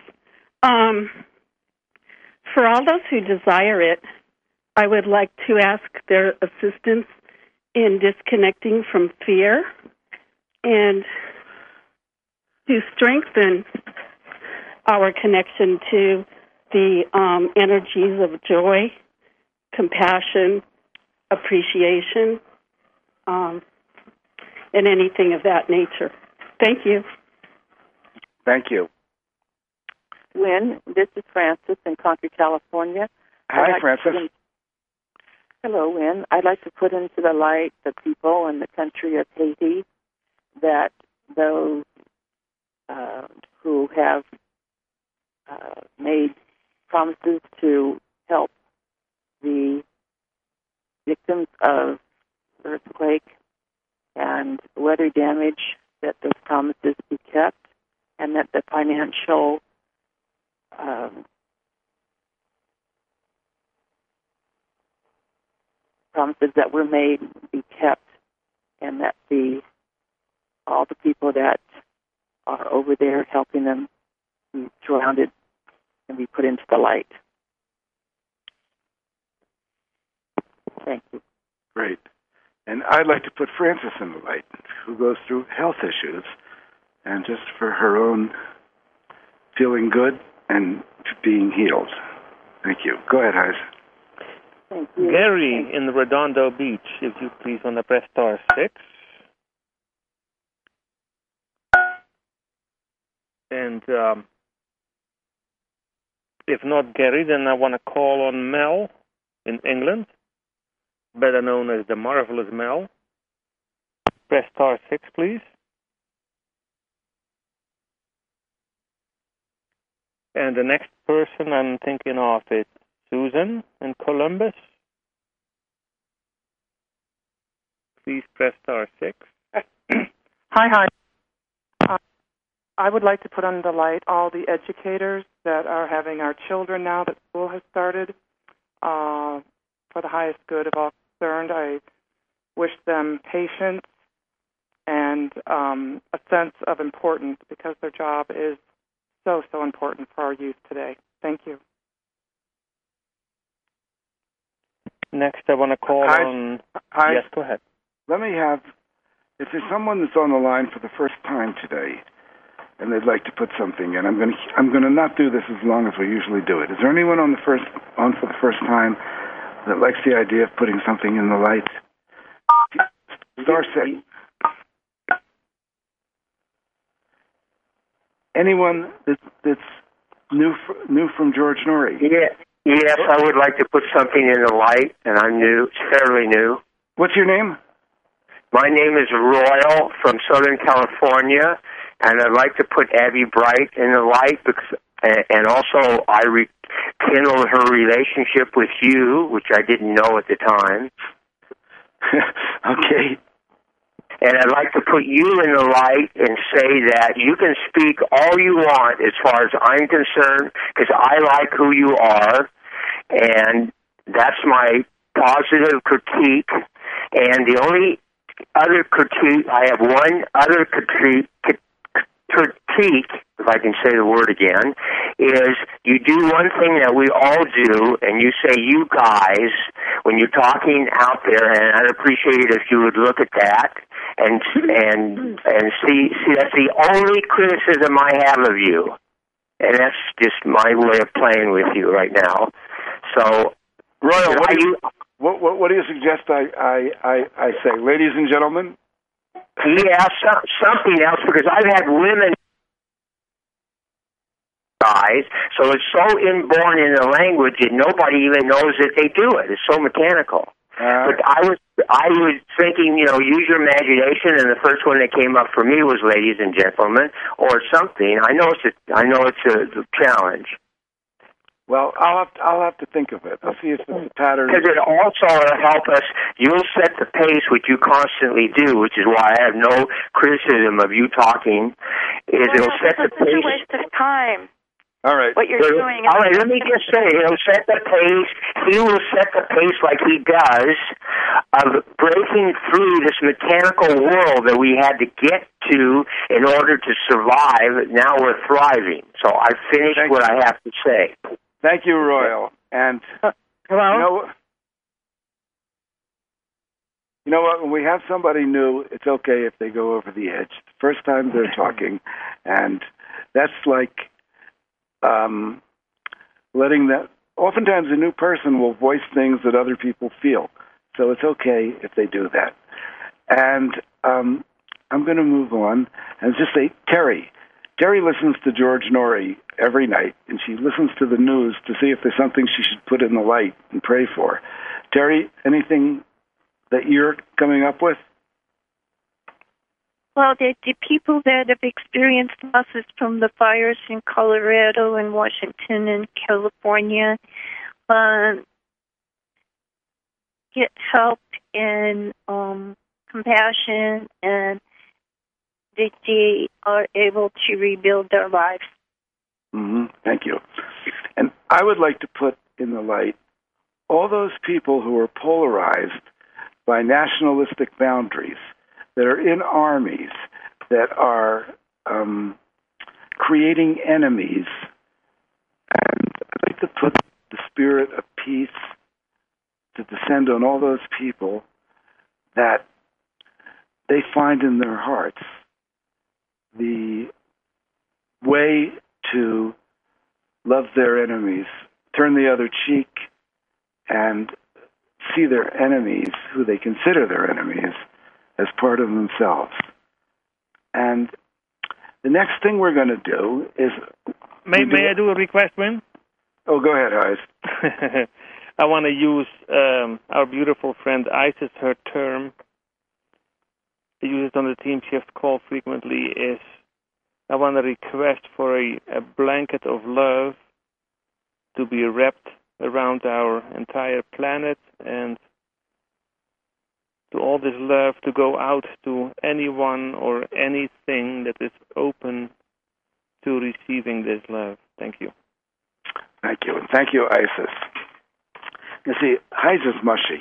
For all those who desire it, I would like to ask their assistance in disconnecting from fear and to strengthen our connection to the energies of joy, compassion, appreciation, and anything of that nature. Thank you. Thank you. Lynn, this is Francis in Concord, California. Hi, Francis. Hello, Lynn. I'd like to put into the light the people in the country of Haiti, that those who have made promises to help the victims of earthquake and weather damage, that those promises be kept, and that the financial promises that were made be kept, and that all the people that are over there helping them be surrounded and be put into the light. Thank you. Great. And I'd like to put Frances in the light, who goes through health issues, and just for her own feeling good and being healed. Thank you. Go ahead, Heis. Thank you. Gary in Redondo Beach, if you please want to press star 6. And if not Gary, then I want to call on Mel in England, better known as the Marvelous Mel. Press star 6, please. And the next person I'm thinking of is Susan in Columbus. Please press star 6. Hi. I would like to put under the light all the educators that are having our children now that school has started. For the highest good of all concerned, I wish them patience and a sense of importance, because their job is so important for our youth today. Thank you. Next, I want to call on... Yes, go ahead. Let me have... If there's someone that's on the line for the first time today, and they'd like to put something in, I'm going to not do this as long as we usually do it. Is there anyone on for the first time that likes the idea of putting something in the light? Star 6. anyone that's new from George Norrie? Yeah. Yes, I would like to put something in the light, and I'm new, fairly new. What's your name? My name is Royal from Southern California, and I'd like to put Abby Bright in the light, because, and also I rekindled her relationship with you, which I didn't know at the time. Okay. And I'd like to put you in the light and say that you can speak all you want as far as I'm concerned, because I like who you are, and that's my positive critique. And the only other critique, I have one other critique, if I can say the word again, is you do one thing that we all do, and you say you guys when you're talking out there, and I'd appreciate it if you would look at that and see that's the only criticism I have of you, and that's just my way of playing with you right now. So, Royal, what do you suggest I say, ladies and gentlemen? Yeah, something else, because I've had women guys, so it's so inborn in the language that nobody even knows that they do it. It's so mechanical. But I was thinking, use your imagination, and the first one that came up for me was "ladies and gentlemen" or something. I know it's a challenge. Well, I'll have to think of it. I'll see if it's a pattern. Because it also will help us. You'll set the pace, which you constantly do, which is why I have no criticism of you talking. It'll set the pace. It's a waste of time. All right. What you're doing. All right, let me just say, he'll set the pace. He will set the pace like he does of breaking through this mechanical world that we had to get to in order to survive. Now we're thriving. So I finished what I have to say. Thank you, Royal. And hello. You know what? When we have somebody new, it's okay if they go over the edge. The first time they're talking, and that's like letting that. Oftentimes, a new person will voice things that other people feel, so it's okay if they do that. And I'm going to move on and just say, Terry. Terry listens to George Norrie every night, and she listens to the news to see if there's something she should put in the light and pray for. Terry, anything that you're coming up with? Well, the people that have experienced losses from the fires in Colorado and Washington and California get help and compassion, and that they are able to rebuild their lives. Mm-hmm. Thank you. And I would like to put in the light all those people who are polarized by nationalistic boundaries, that are in armies, that are creating enemies. And I'd like to put the spirit of peace to descend on all those people, that they find in their hearts the way to love their enemies, turn the other cheek, and see their enemies, who they consider their enemies, as part of themselves. And the next thing we're going to do is... May I do a request, Win? Oh, go ahead, Ice. I want to use our beautiful friend Isis, her term. I use it on the team shift call frequently, is I want to request for a blanket of love to be wrapped around our entire planet, and to all this love to go out to anyone or anything that is open to receiving this love. Thank you. Thank you. And thank you, Isis. You see, Isis mushy.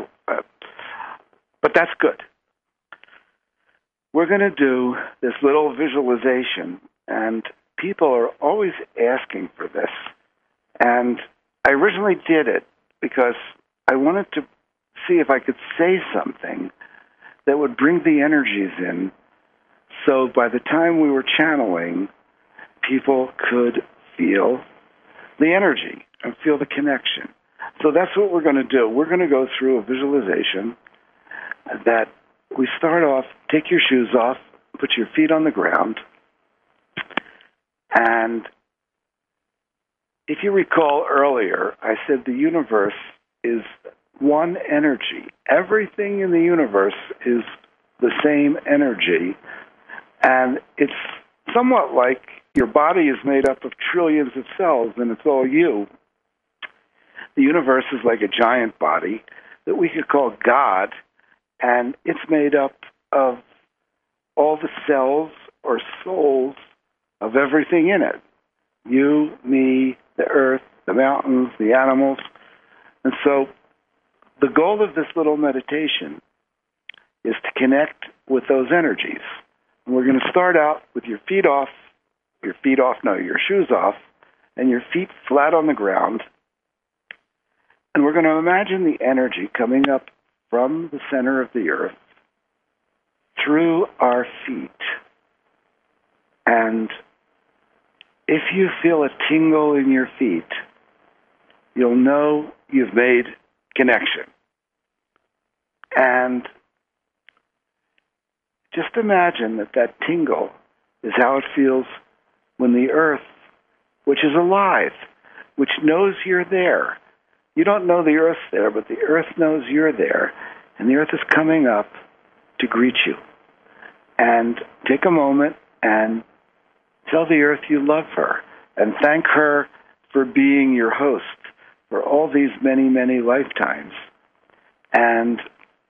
But that's good. We're going to do this little visualization, and people are always asking for this. And I originally did it because I wanted to see if I could say something that would bring the energies in, so by the time we were channeling, people could feel the energy and feel the connection. So that's what we're going to do. We're going to go through a visualization that we start off, take your shoes off, put your feet on the ground, And if you recall earlier, I said the universe is one energy. Everything in the universe is the same energy. And it's somewhat like your body is made up of trillions of cells, and it's all you. The universe is like a giant body that we could call God, and it's made up of all the cells or souls of everything in it. You, me, the earth, the mountains, the animals. And so the goal of this little meditation is to connect with those energies. And we're going to start out with your shoes off, and your feet flat on the ground. And we're going to imagine the energy coming up from the center of the earth through our feet. And if you feel a tingle in your feet, you'll know you've made connection. And just imagine that tingle is how it feels when the earth, which is alive, which knows you're there. You don't know the earth's there, but the earth knows you're there. And the earth is coming up to greet you. And take a moment and tell the earth you love her and thank her for being your host for all these many, many lifetimes. And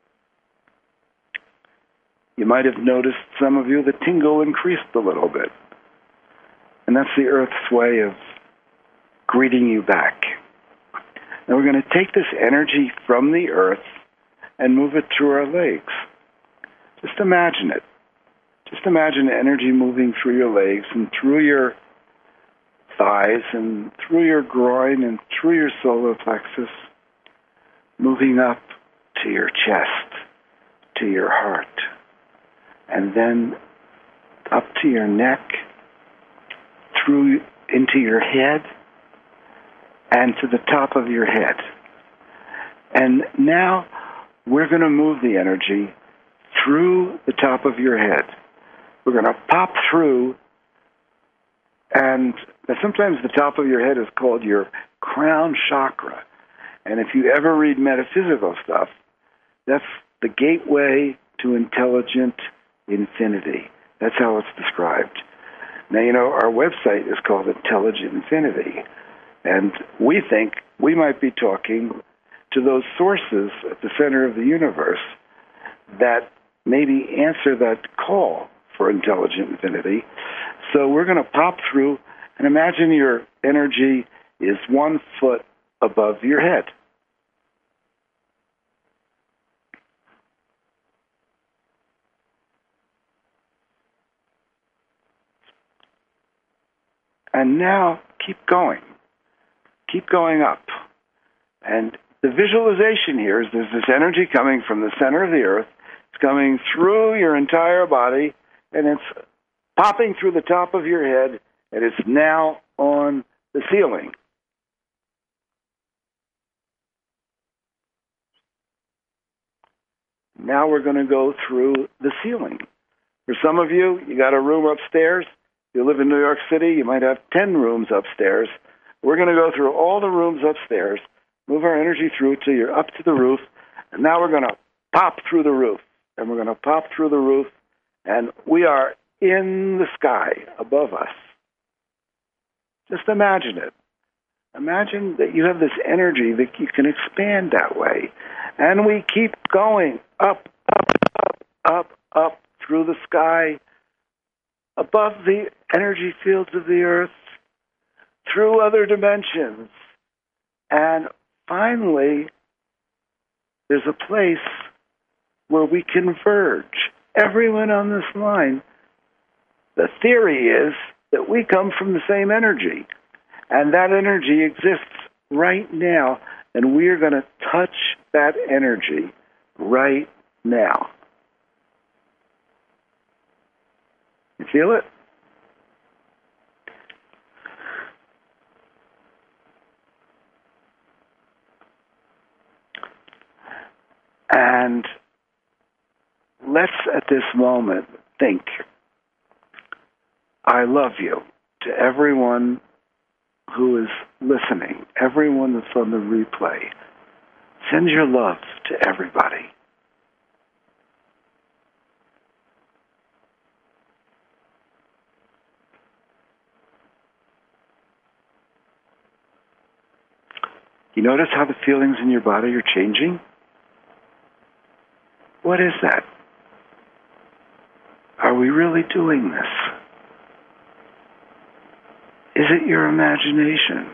you might have noticed, some of you, the tingle increased a little bit. And that's the earth's way of greeting you back. Now we're going to take this energy from the earth and move it through our legs. Just imagine it. Just imagine energy moving through your legs and through your thighs and through your groin and through your solar plexus, moving up to your chest, to your heart, and then up to your neck, through into your head, and to the top of your head. And now we're going to move the energy through the top of your head. We're going to pop through, and sometimes the top of your head is called your crown chakra. And if you ever read metaphysical stuff, that's the gateway to intelligent infinity. That's how it's described. Now, you know, our website is called Intelligent Infinity, and we think we might be talking to those sources at the center of the universe that maybe answer that call for intelligent infinity. So we're going to pop through and imagine your energy is 1 foot above your head. And now keep going. Keep going up. And the visualization here is there's this energy coming from the center of the earth. It's coming through your entire body, and it's popping through the top of your head, and it's now on the ceiling. Now we're going to go through the ceiling. For some of you, you got a room upstairs. You live in New York City, you might have 10 rooms upstairs. We're going to go through all the rooms upstairs, move our energy through till you're up to the roof, and now we're going to pop through the roof. And we're going to pop through the roof, and we are in the sky above us. Just imagine it. Imagine that you have this energy that you can expand that way. And we keep going up, up, up, up, up through the sky, above the energy fields of the earth, through other dimensions. And finally, there's a place where we converge. Everyone on this line, the theory is that we come from the same energy. And that energy exists right now, and we are going to touch that energy right now. You feel it? And let's, at this moment, think, I love you, to everyone who is listening, everyone that's on the replay. Send your love to everybody. You notice how the feelings in your body are changing? What is that? Are we really doing this? Is it your imagination?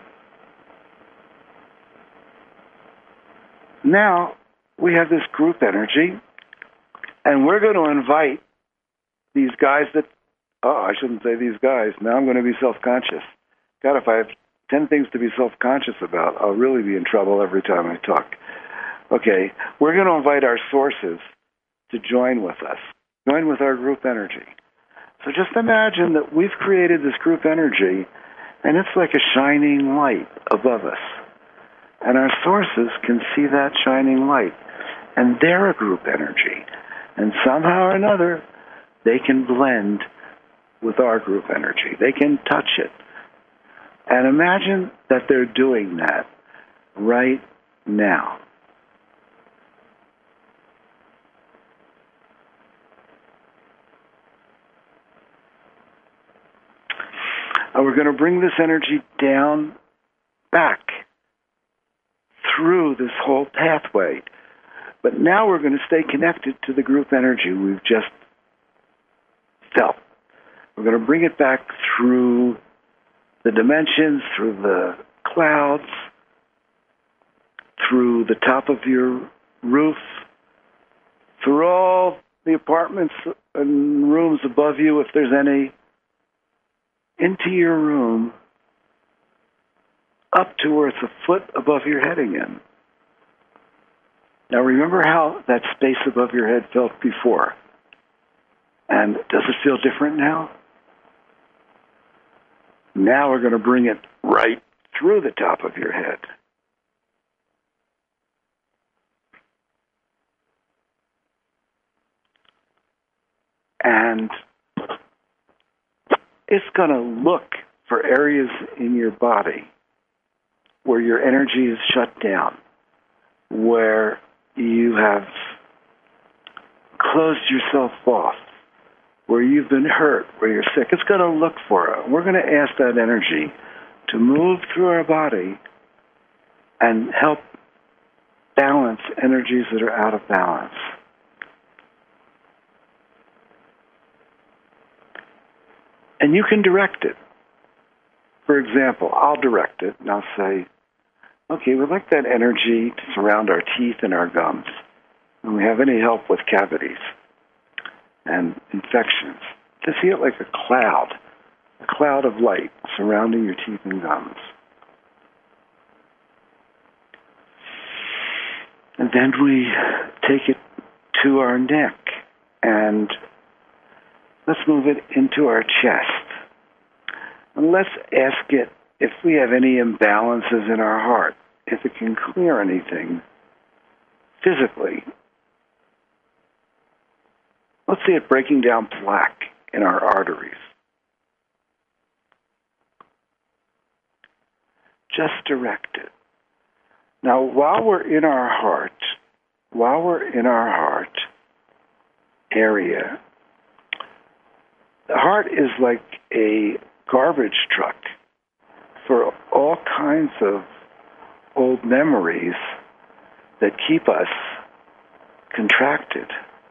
Now, we have this group energy, and we're going to invite these guys that, I shouldn't say these guys. Now I'm going to be self-conscious. God, if I have 10 things to be self-conscious about, I'll really be in trouble every time I talk. Okay, we're going to invite our sources to join with us, join with our group energy. So just imagine that we've created this group energy, and it's like a shining light above us. And our sources can see that shining light, and they're a group energy. And somehow or another, they can blend with our group energy. They can touch it. And imagine that they're doing that right now. And we're going to bring this energy down, back, through this whole pathway. But now we're going to stay connected to the group energy we've just felt. We're going to bring it back through the dimensions, through the clouds, through the top of your roof, through all the apartments and rooms above you, if there's any, into your room, up to where it's a foot above your head again. Now remember how that space above your head felt before. And does it feel different now? Now we're going to bring it right through the top of your head. And it's going to look for areas in your body where your energy is shut down, where you have closed yourself off, where you've been hurt, where you're sick. It's going to look for it. We're going to ask that energy to move through our body and help balance energies that are out of balance. And you can direct it. For example, I'll direct it, and I'll say, okay, we'd like that energy to surround our teeth and our gums. When we have any help with cavities and infections, to see it like a cloud of light surrounding your teeth and gums. And then we take it to our neck, and let's move it into our chest. And let's ask it if we have any imbalances in our heart, if it can clear anything physically. Let's see it breaking down plaque in our arteries. Just direct it. Now, while we're in our heart area, the heart is like a garbage truck for all kinds of old memories that keep us contracted.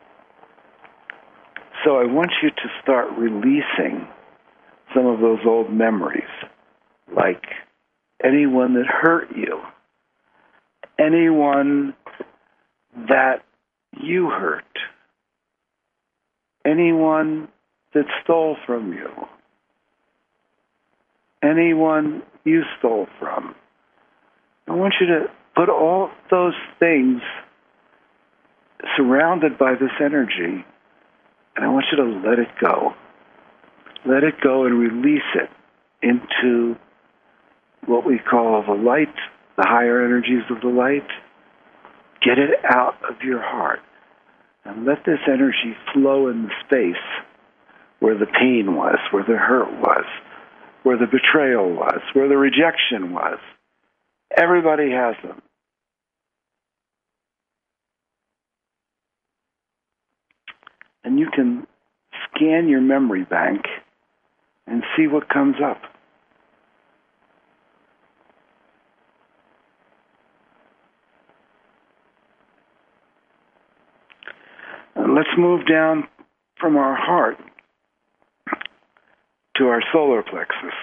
So I want you to start releasing some of those old memories, like anyone that hurt you, anyone that you hurt, anyone that stole from you, anyone you stole from. I want you to put all those things surrounded by this energy, and I want you to let it go. Let it go and release it into what we call the light, the higher energies of the light. Get it out of your heart and let this energy flow in the space where the pain was, where the hurt was, where the betrayal was, where the rejection was. Everybody has them. And you can scan your memory bank and see what comes up. And let's move down from our heart to our solar plexus,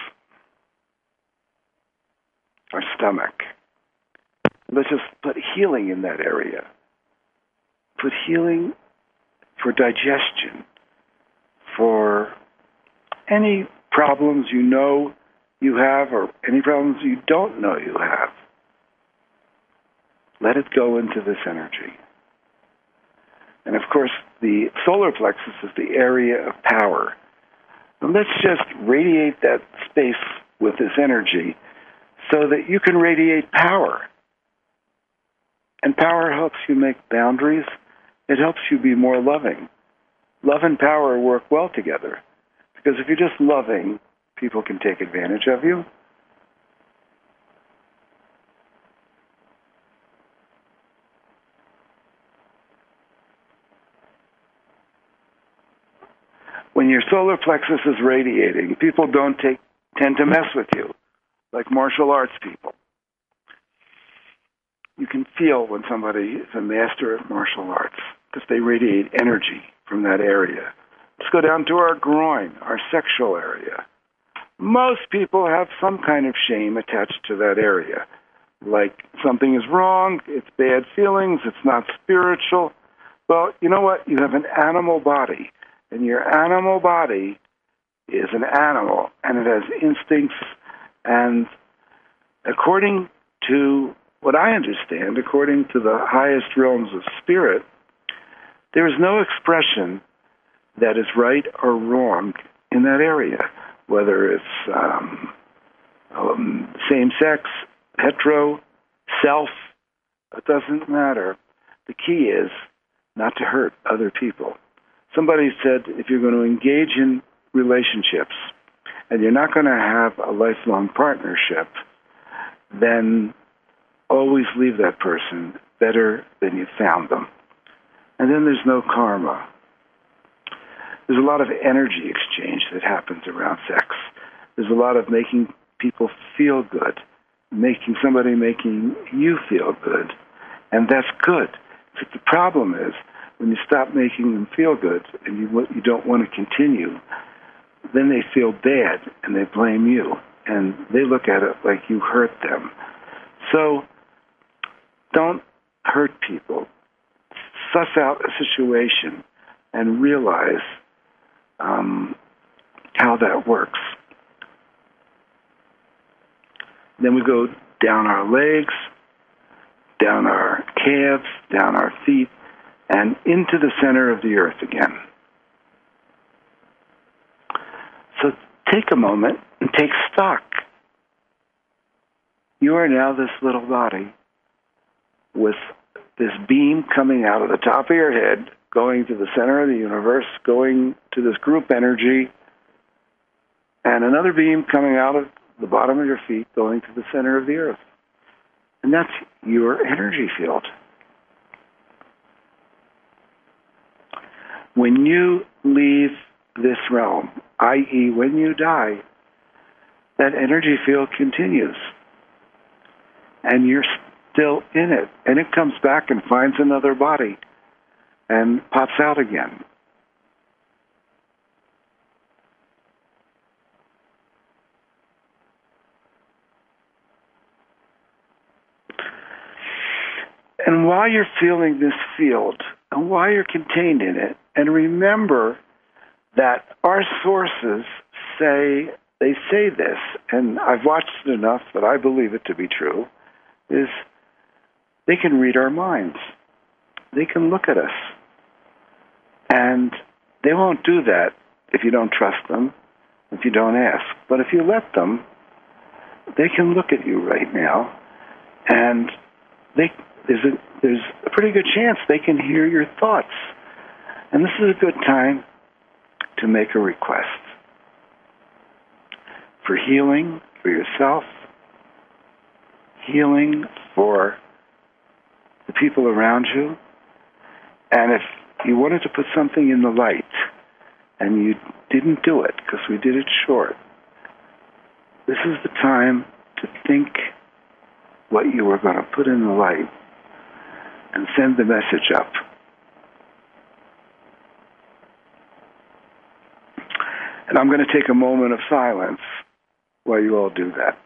our stomach. Let's just put healing in that area. Put healing for digestion, for any problems you know you have or any problems you don't know you have. Let it go into this energy. And of course, the solar plexus is the area of power. And let's just radiate that space with this energy so that you can radiate power. And power helps you make boundaries. It helps you be more loving. Love and power work well together. Because if you're just loving, people can take advantage of you. When your solar plexus is radiating, people don't tend to mess with you, like martial arts people. You can feel when somebody is a master of martial arts because they radiate energy from that area. Let's go down to our groin, our sexual area. Most people have some kind of shame attached to that area. Like something is wrong, it's bad feelings, it's not spiritual. Well, you know what? You have an animal body. And your animal body is an animal, and it has instincts. And according to what I understand, according to the highest realms of spirit, there is no expression that is right or wrong in that area, whether it's same-sex, hetero, self, it doesn't matter. The key is not to hurt other people. Somebody said if you're going to engage in relationships and you're not going to have a lifelong partnership, then always leave that person better than you found them. And then there's no karma. There's a lot of energy exchange that happens around sex. There's a lot of making people feel good, making you feel good. And that's good. But the problem is, when you stop making them feel good and you don't want to continue, then they feel bad and they blame you. And they look at it like you hurt them. So don't hurt people. Suss out a situation and realize how that works. Then we go down our legs, down our calves, down our feet, and into the center of the earth again. So take a moment and take stock. You are now this little body with this beam coming out of the top of your head, going to the center of the universe, going to this group energy, and another beam coming out of the bottom of your feet, going to the center of the earth. And that's your energy field. When you leave this realm, i.e., when you die, that energy field continues. And you're still in it. And it comes back and finds another body and pops out again. And while you're feeling this field, and while you're contained in it, and remember that our sources say this, and I've watched it enough that I believe it to be true, is they can read our minds. They can look at us. And they won't do that if you don't trust them, if you don't ask. But if you let them, they can look at you right now, and there's a pretty good chance they can hear your thoughts. And this is a good time to make a request. for healing for yourself, healing for the people around you. And if you wanted to put something in the light and you didn't do it because we did it short, this is the time to think what you were going to put in the light and send the message up. And I'm going to take a moment of silence while you all do that.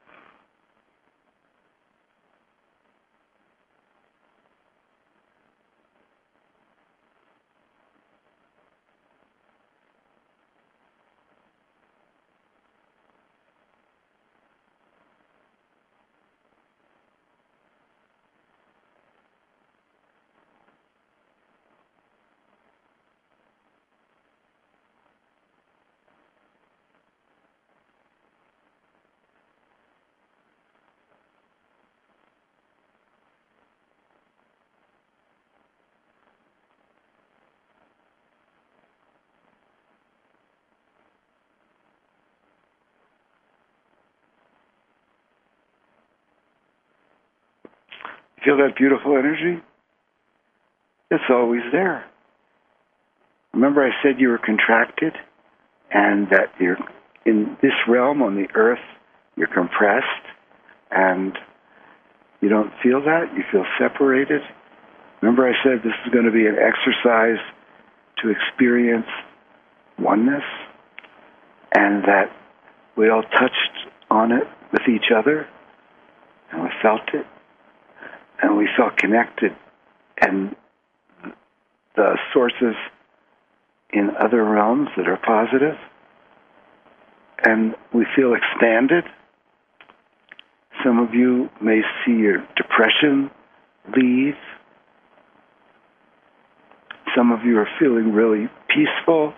Feel that beautiful energy? It's always there. Remember I said you were contracted and that you're in this realm on the earth, you're compressed and you don't feel that, you feel separated. Remember I said this is going to be an exercise to experience oneness and that we all touched on it with each other and we felt it. And we felt connected, and the sources in other realms that are positive, and we feel expanded. Some of you may see your depression leave. Some of you are feeling really peaceful.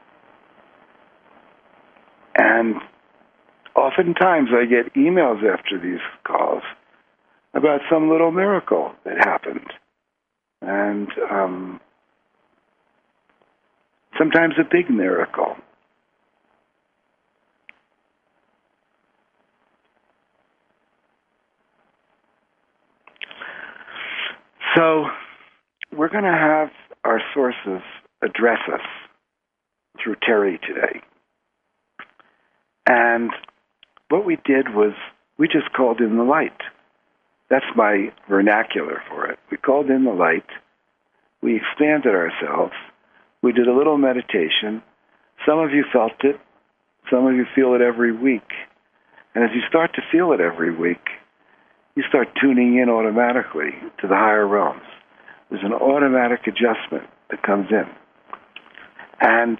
And oftentimes I get emails after these calls about some little miracle that happened. And sometimes a big miracle. So we're going to have our sources address us through Terry today. And what we did was we just called in the light. That's my vernacular for it. We called in the light. We expanded ourselves. We did a little meditation. Some of you felt it. Some of you feel it every week. And as you start to feel it every week, you start tuning in automatically to the higher realms. There's an automatic adjustment that comes in. And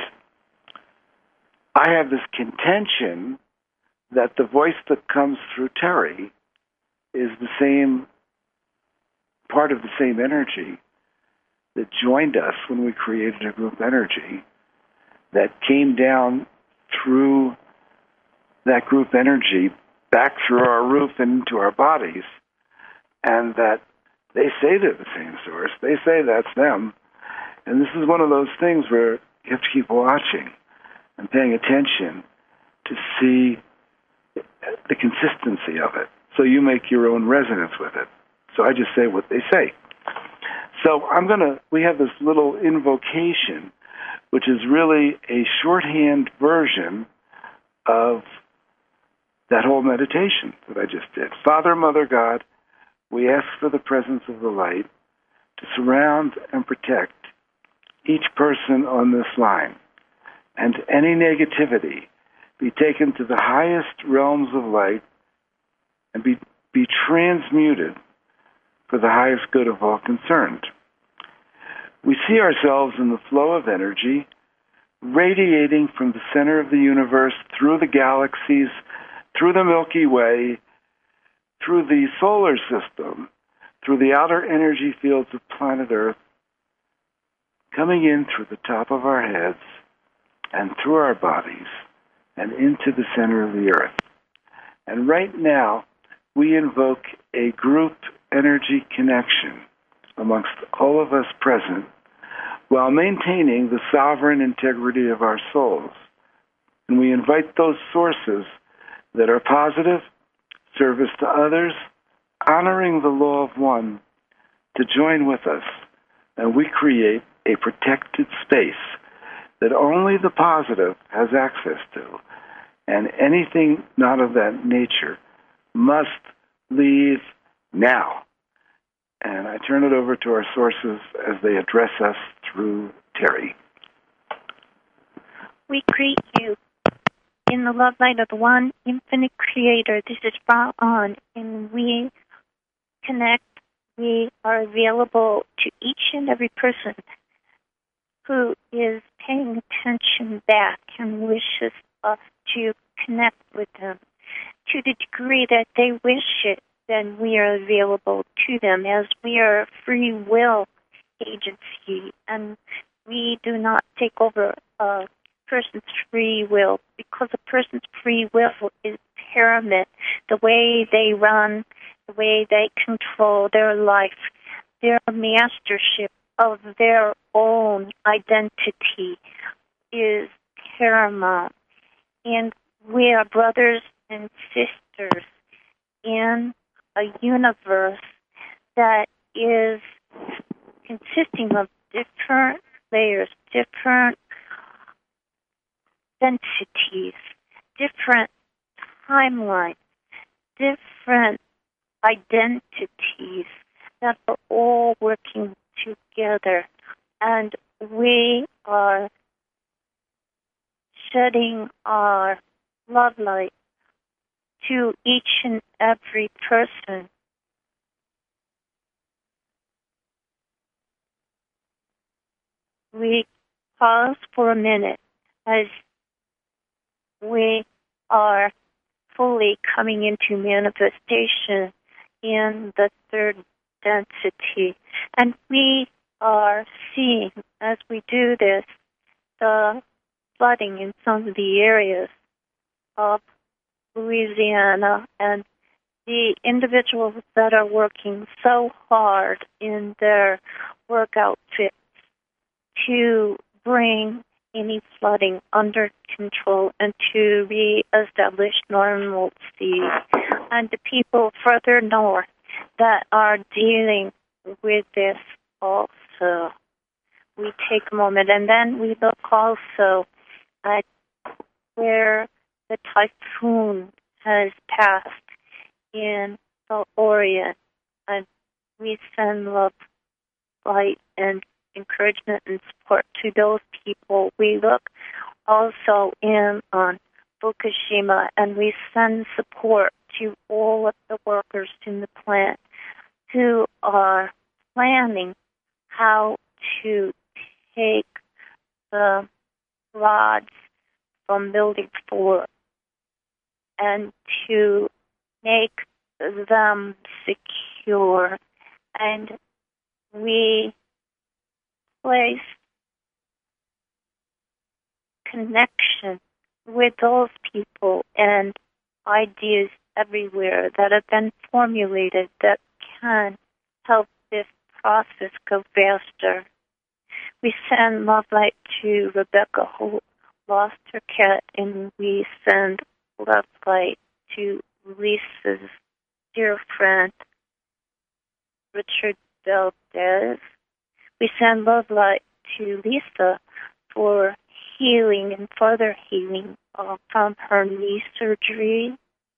I have this contention that the voice that comes through Terry is the same, part of the same energy that joined us when we created a group energy, that came down through that group energy back through our roof and into our bodies, and that they say they're the same source. They say that's them. And this is one of those things where you have to keep watching and paying attention to see the consistency of it. So you make your own resonance with it. So I just say what they say. So we have this little invocation, which is really a shorthand version of that whole meditation that I just did. Father, Mother, God, we ask for the presence of the light to surround and protect each person on this line, and any negativity be taken to the highest realms of light and be transmuted for the highest good of all concerned. We see ourselves in the flow of energy radiating from the center of the universe, through the galaxies, through the Milky Way, through the solar system, through the outer energy fields of planet Earth, coming in through the top of our heads and through our bodies and into the center of the Earth. And right now, we invoke a group energy connection amongst all of us present while maintaining the sovereign integrity of our souls. And we invite those sources that are positive, service to others, honoring the law of one, to join with us. And we create a protected space that only the positive has access to. And anything not of that nature must leave now. And I turn it over to our sources as they address us through Terry. We greet you in the love light of the one infinite creator. This is Ra-On, and we connect. We are available to each and every person who is paying attention back and wishes us to connect with them. To the degree that they wish it, then we are available to them, as we are a free will agency, and we do not take over a person's free will, because a person's free will is paramount. The way they run, the way they control their life, their mastership of their own identity is paramount. And we are brothers and sisters in a universe that is consisting of different layers, different densities, different timelines, different identities that are all working together. And we are shedding our love light to each and every person. We pause for a minute as we are fully coming into manifestation in the third density. And we are seeing, as we do this, the flooding in some of the areas of Louisiana, and the individuals that are working so hard in their work outfits to bring any flooding under control and to reestablish normalcy. And the people further north that are dealing with this also. We take a moment, and then we look also at where the typhoon has passed in the Orient, and we send love, light, and encouragement and support to those people. We look also in on Fukushima, and we send support to all of the workers in the plant who are planning how to take the rods from Building 4 and to make them secure. And we place connection with those people and ideas everywhere that have been formulated that can help this process go faster. We send love light to Rebecca, who lost her cat, and we send love light to Lisa's dear friend, Richard Valdez. We send love light to Lisa for healing and further healing from her knee surgery.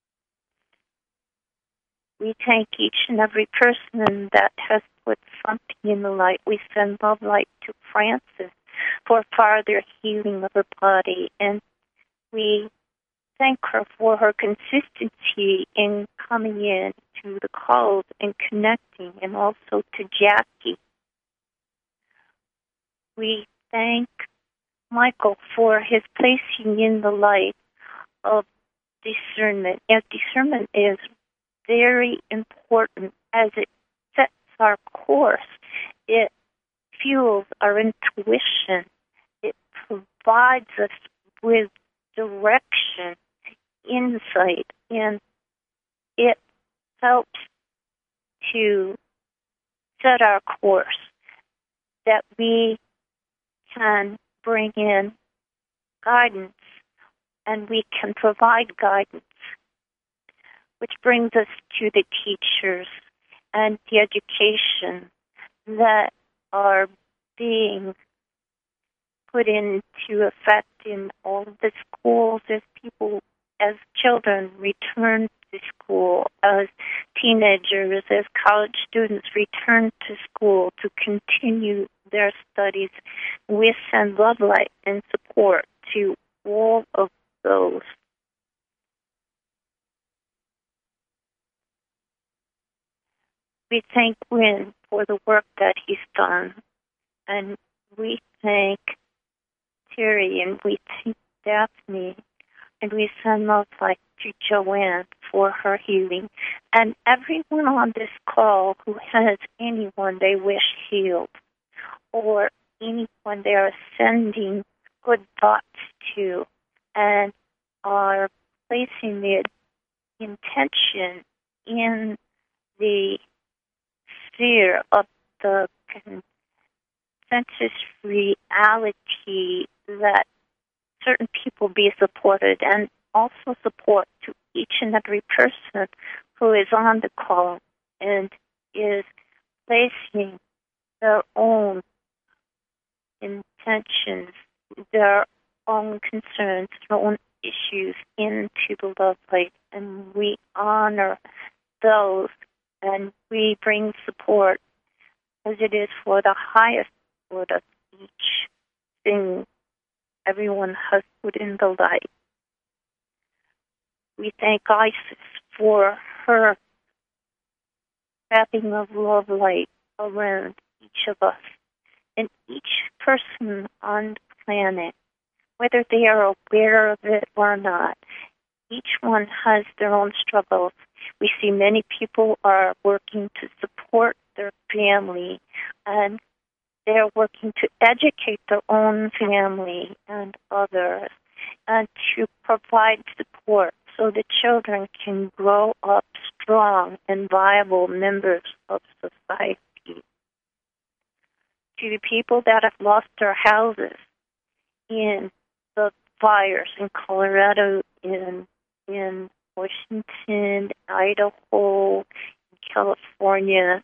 We thank each and every person that has put something in the light. We send love light to Frances for further healing of her body, and we thank her for her consistency in coming in to the calls and connecting, and also to Jackie. We thank Michael for his placing in the light of discernment. As discernment is very important as it sets our course. It fuels our intuition. It provides us with direction, insight, and it helps to set our course that we can bring in guidance and we can provide guidance, which brings us to the teachers and the education that are being put into effect in all of the schools as children return to school, as teenagers, as college students return to school to continue their studies. We send love, light, and support to all of those. We thank Wynn for the work that he's done, and we thank Terry, and we thank Daphne, and we send love light to Joanne for her healing, and everyone on this call who has anyone they wish healed, or anyone they are sending good thoughts to, and are placing the intention in the sphere of the consensus reality that certain people be supported, and also support to each and every person who is on the call and is placing their own intentions, their own concerns, their own issues into the love light. And we honor those, and we bring support as it is for the highest good of each thing everyone has put in the light. We thank Isis for her wrapping of love light around each of us and each person on the planet, whether they are aware of it or not. Each one has their own struggles. We see many people are working to support their family, and they're working to educate their own family and others, and to provide support so the children can grow up strong and viable members of society. To the people that have lost their houses in the fires in Colorado, in Washington, Idaho, in California,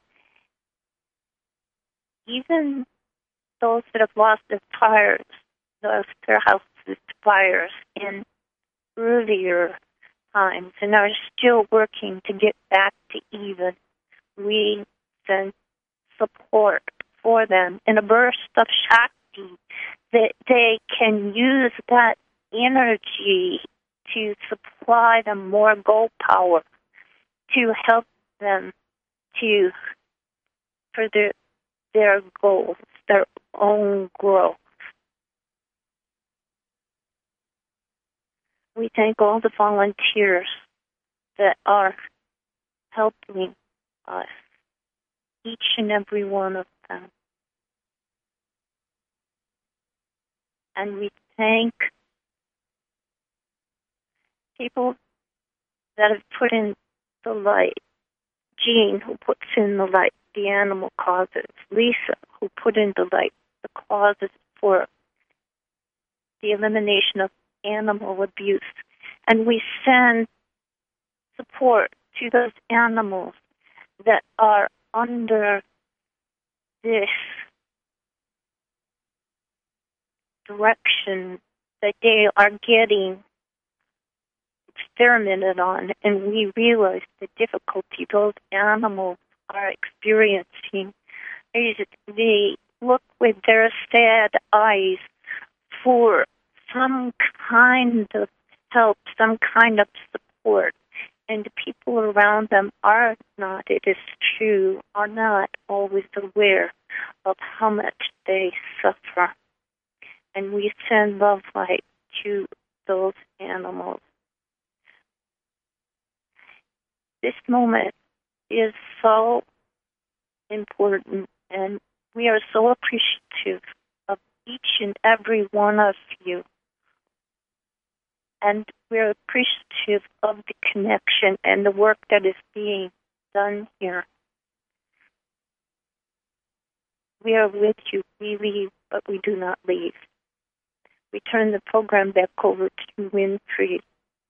even those that have lost their houses to fires in earlier times and are still working to get back to even, we send support for them in a burst of Shakti, that they can use that energy to supply them more goal power, to help them to further their goals, their own growth. We thank all the volunteers that are helping us, each and every one of them. And we thank people that have put in the light. Jean, who puts in the light the animal causes. Lisa, who put in the light the causes for the elimination of animal abuse. And we send support to those animals that are under this direction that they are getting experimented on, and we realize the difficulty those animals are experiencing. They look with their sad eyes for some kind of help, some kind of support, and the people around them are not, it is true, are not always aware of how much they suffer. And we send love light to those animals. This moment is so important, and we are so appreciative of each and every one of you. And we're appreciative of the connection and the work that is being done here. We are with you. We leave, but we do not leave. we turn the program back over to Winfrey.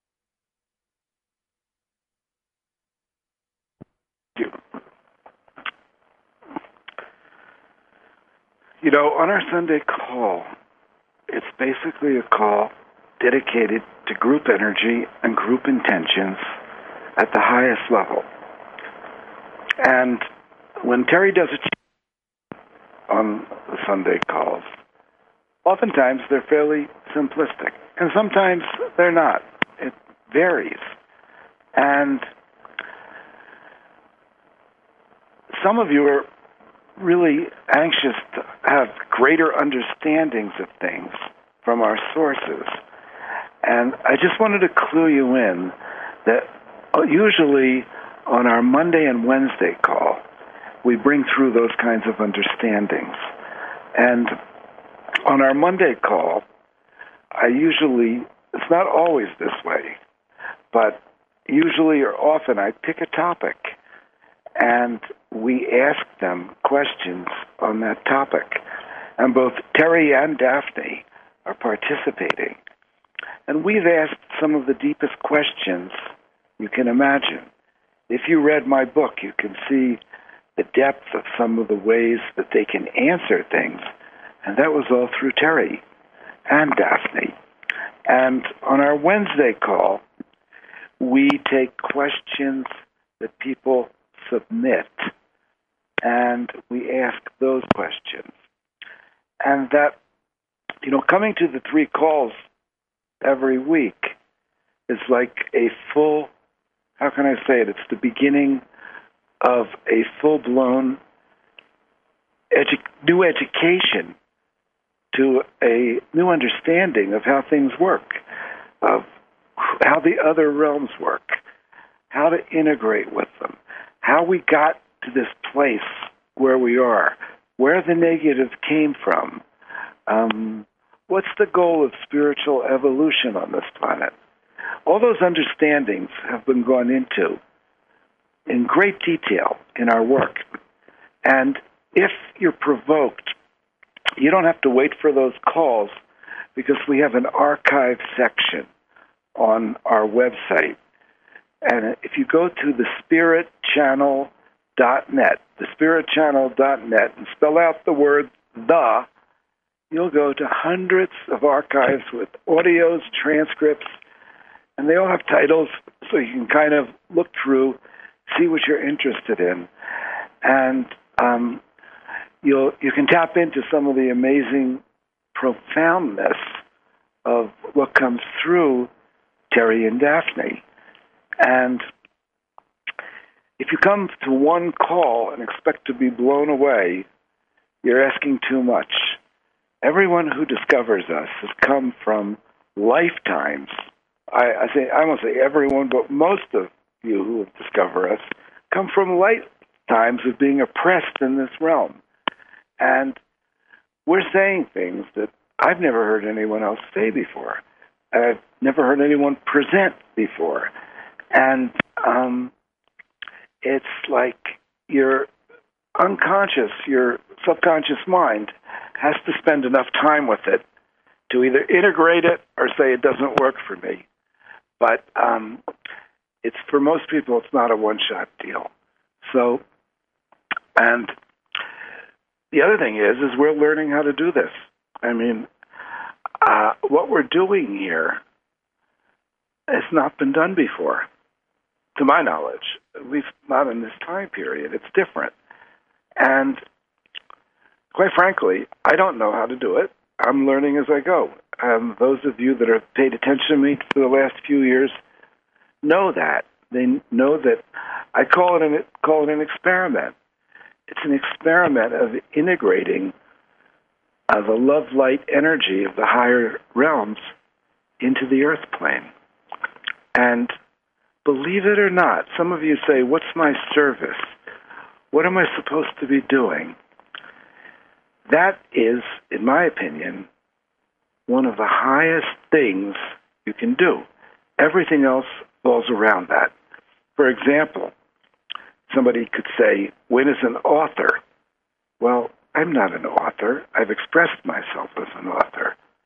You know, on our Sunday call, it's basically a call dedicated to group energy and group intentions at the highest level. And when Terry does it on the Sunday calls, oftentimes they're fairly simplistic, and sometimes they're not. It varies. And some of you are really anxious to have greater understandings of things from our sources. And I just wanted to clue you in that usually on our Monday and Wednesday call, we bring through those kinds of understandings. And on our Monday call, it's not always this way, but usually or often I pick a topic and we ask them questions on that topic. And both Terry and Daphne are participating. And we've asked some of the deepest questions you can imagine. If you read my book, you can see the depth of some of the ways that they can answer things. And that was all through Terry and Daphne. And on our Wednesday call, we take questions that people submit, and we ask those questions. And that, coming to the 3 calls every week is like a full, how can I say it? It's the beginning of a full-blown new education to a new understanding of how things work, of how the other realms work, how to integrate with them, how we got to this place where we are, where the negative came from, what's the goal of spiritual evolution on this planet. All those understandings have been gone into in great detail in our work. And if you're provoked, you don't have to wait for those calls because we have an archive section on our website. And if you go to thespiritchannel.net, thespiritchannel.net, and spell out the word "the," you'll go to hundreds of archives with audios, transcripts, and they all have titles so you can kind of look through, see what you're interested in. And you can tap into some of the amazing profoundness of what comes through Terry and Daphne. And if you come to one call and expect to be blown away, you're asking too much. Everyone who discovers us has come from lifetimes. I won't say everyone, but most of you who have discovered us come from lifetimes of being oppressed in this realm. And we're saying things that I've never heard anyone else say before. I've never heard anyone present before. And it's like your unconscious, your subconscious mind has to spend enough time with it to either integrate it or say it doesn't work for me. But it's for most people, it's not a one-shot deal. So, and the other thing is we're learning how to do this. I mean, what we're doing here has not been done before, to my knowledge, at least not in this time period. It's different. And quite frankly, I don't know how to do it. I'm learning as I go. Those of you that have paid attention to me for the last few years know that. They know that I call it an experiment. It's an experiment of integrating the love-light energy of the higher realms into the earth plane. And believe it or not, some of you say, what's my service? What am I supposed to be doing? That is, in my opinion, one of the highest things you can do. Everything else falls around that. For example, somebody could say, Wynn is an author. Well, I'm not an author. I've expressed myself as an author.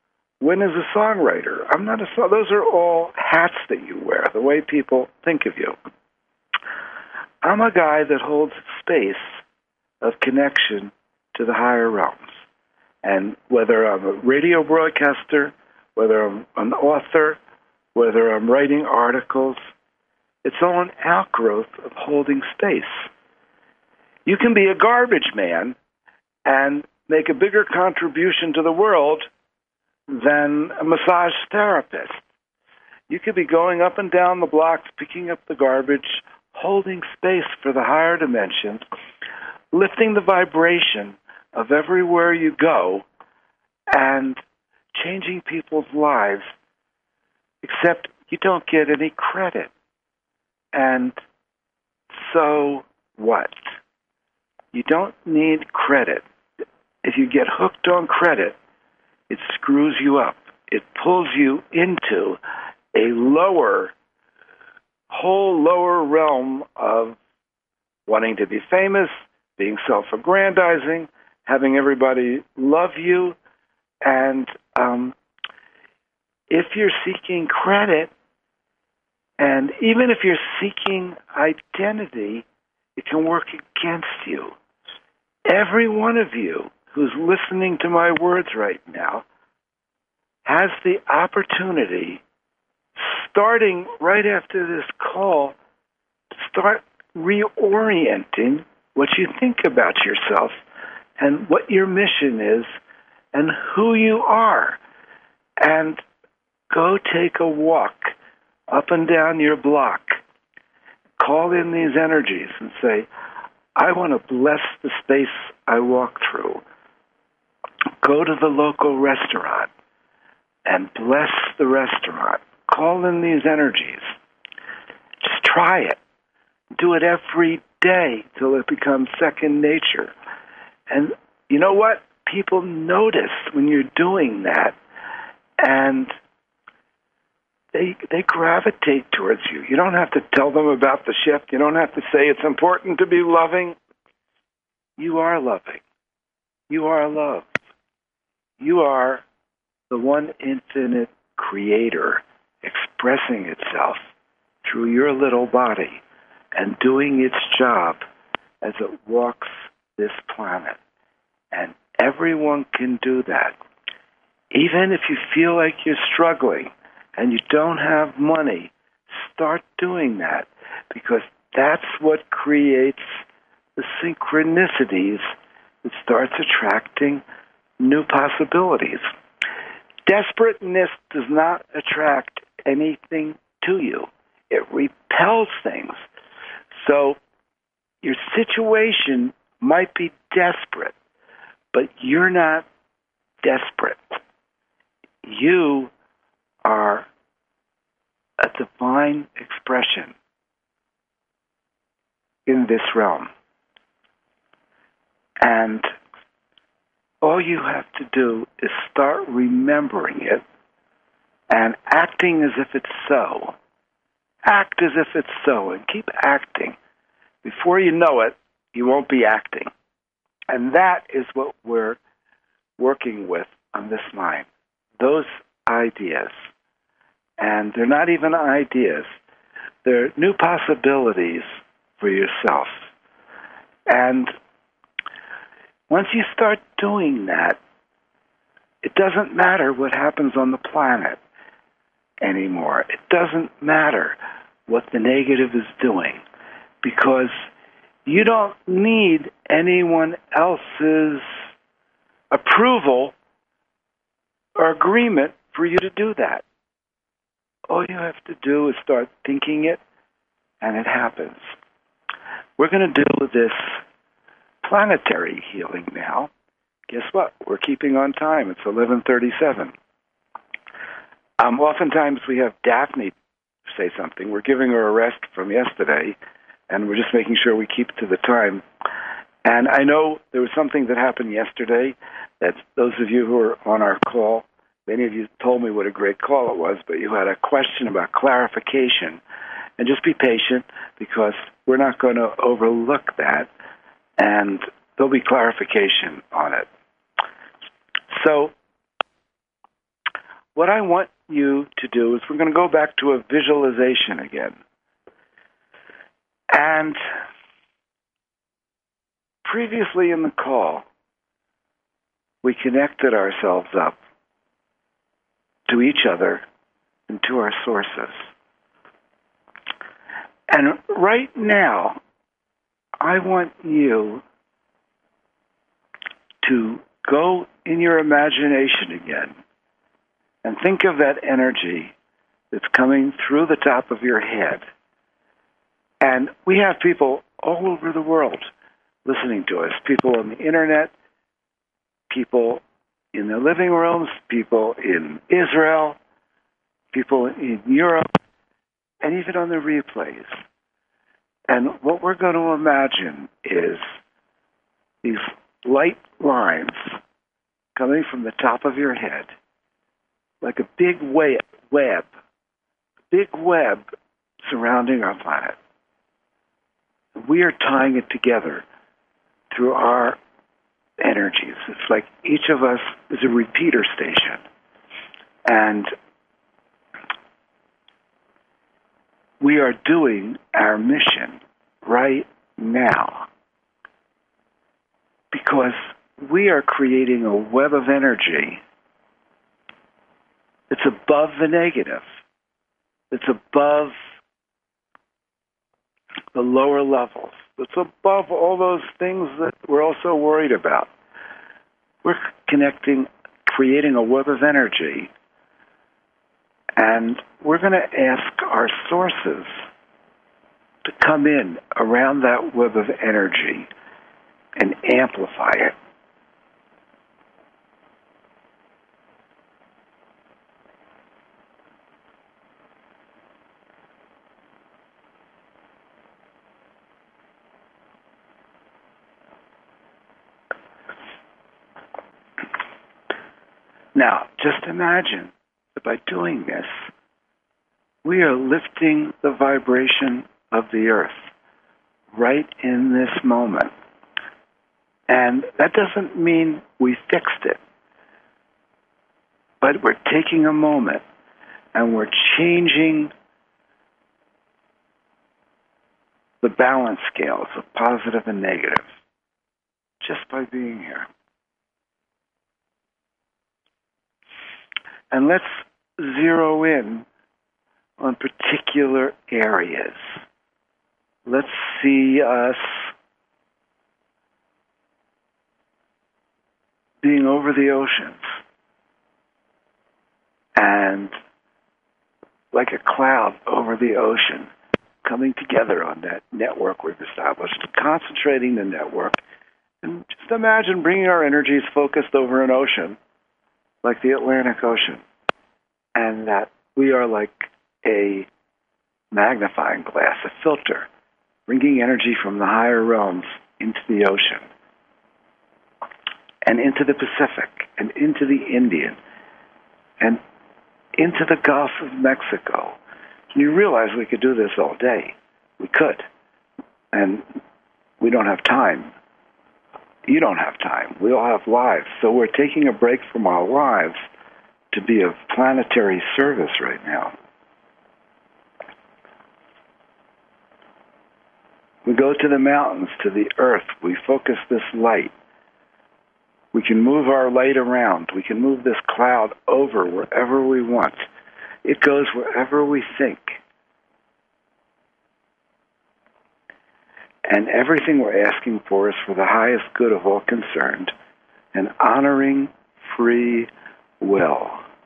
Win is a songwriter. I'm not a song. Those are all hats that you wear, the way people think of you. I'm a guy that holds space of connection to the higher realms. And whether I'm a radio broadcaster, whether I'm an author, whether I'm writing articles, it's all an outgrowth of holding space. You can be a garbage man and make a bigger contribution to the world than a massage therapist. You could be going up and down the blocks, picking up the garbage, holding space for the higher dimensions, lifting the vibration of everywhere you go, and changing people's lives, except you don't get any credit. And so what? You don't need credit. If you get hooked on credit, it screws you up. It pulls you into a whole lower realm of wanting to be famous, being self-aggrandizing, having everybody love you. And if you're seeking credit, and even if you're seeking identity, it can work against you. Every one of you who's listening to my words right now has the opportunity, starting right after this call, to start reorienting what you think about yourself and what your mission is and who you are. And go take a walk up and down your block. Call in these energies and say, I want to bless the space I walk through. Go to the local restaurant and bless the restaurant. Call in these energies. Just try it. Do it every day till it becomes second nature. And you know what? People notice when you're doing that, and they gravitate towards you. You don't have to tell them about the shift. You don't have to say it's important to be loving. You are loving. You are love. You are the one infinite creator expressing itself through your little body and doing its job as it walks this planet. And everyone can do that. Even if you feel like you're struggling and you don't have money, start doing that, because that's what creates the synchronicities that starts attracting new possibilities. Desperateness does not attract anything to you. It repels things. So your situation might be desperate, but you're not desperate. You are a divine expression in this realm. And all you have to do is start remembering it and acting as if it's so. Act as if it's so and keep acting. Before you know it, you won't be acting. And that is what we're working with on this mind. Those ideas. And they're not even ideas. They're new possibilities for yourself. And once you start doing that, it doesn't matter what happens on the planet anymore. It doesn't matter what the negative is doing, because you don't need anyone else's approval or agreement for you to do that. All you have to do is start thinking it, and it happens. We're going to do this planetary healing now. Guess what? We're keeping on time. It's 11:37. Oftentimes we have Daphne say something. We're giving her a rest from yesterday, and we're just making sure we keep to the time. And I know there was something that happened yesterday that those of you who are on our call, many of you told me what a great call it was, but you had a question about clarification. And just be patient, because we're not going to overlook that, and there'll be clarification on it. So what I want you to do is we're going to go back to a visualization again. And previously in the call, we connected ourselves up to each other and to our sources. And right now, I want you to go in your imagination again and think of that energy that's coming through the top of your head. And we have people all over the world listening to us, people on the internet, people in their living rooms, people in Israel, people in Europe, and even on the replays. And what we're going to imagine is these light lines coming from the top of your head, like a big web surrounding our planet. We are tying it together through our energies. It's like each of us is a repeater station. And we are doing our mission right now because we are creating a web of energy that's above the negative. It's above the lower levels. It's above all those things that we're all so worried about. We're creating a web of energy, and we're going to ask our sources to come in around that web of energy and amplify it. Now, just imagine that by doing this, we are lifting the vibration of the earth right in this moment. And that doesn't mean we fixed it, but we're taking a moment and we're changing the balance scales of positive and negative just by being here. And let's zero in on particular areas. Let's see us being over the oceans and like a cloud over the ocean, coming together on that network we've established, concentrating the network. And just imagine bringing our energies focused over an ocean, like the Atlantic Ocean, and that we are like a magnifying glass, a filter, bringing energy from the higher realms into the ocean, and into the Pacific, and into the Indian, and into the Gulf of Mexico. And you realize we could do this all day. We could. And we don't have time. You don't have time. We all have lives. So we're taking a break from our lives to be of planetary service right now. We go to the mountains, to the earth. We focus this light. We can move our light around. We can move this cloud over wherever we want. It goes wherever we think. And everything we're asking for is for the highest good of all concerned and honoring free will.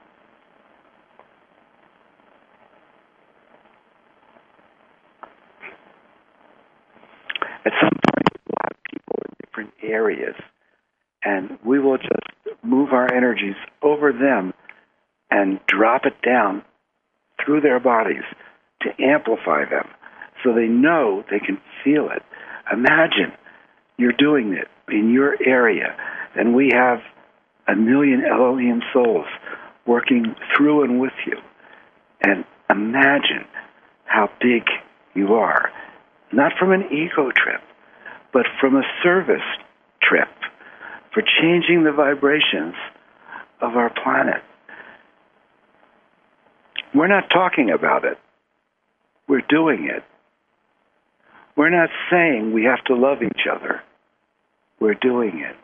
At some point, a lot of people in different areas, and we will just move our energies over them and drop it down through their bodies to amplify them so they know they can feel it. Imagine you're doing it in your area, and we have 1 million Elohim souls working through and with you. And imagine how big you are, not from an ego trip, but from a service trip for changing the vibrations of our planet. We're not talking about it. We're doing it. We're not saying we have to love each other. We're doing it.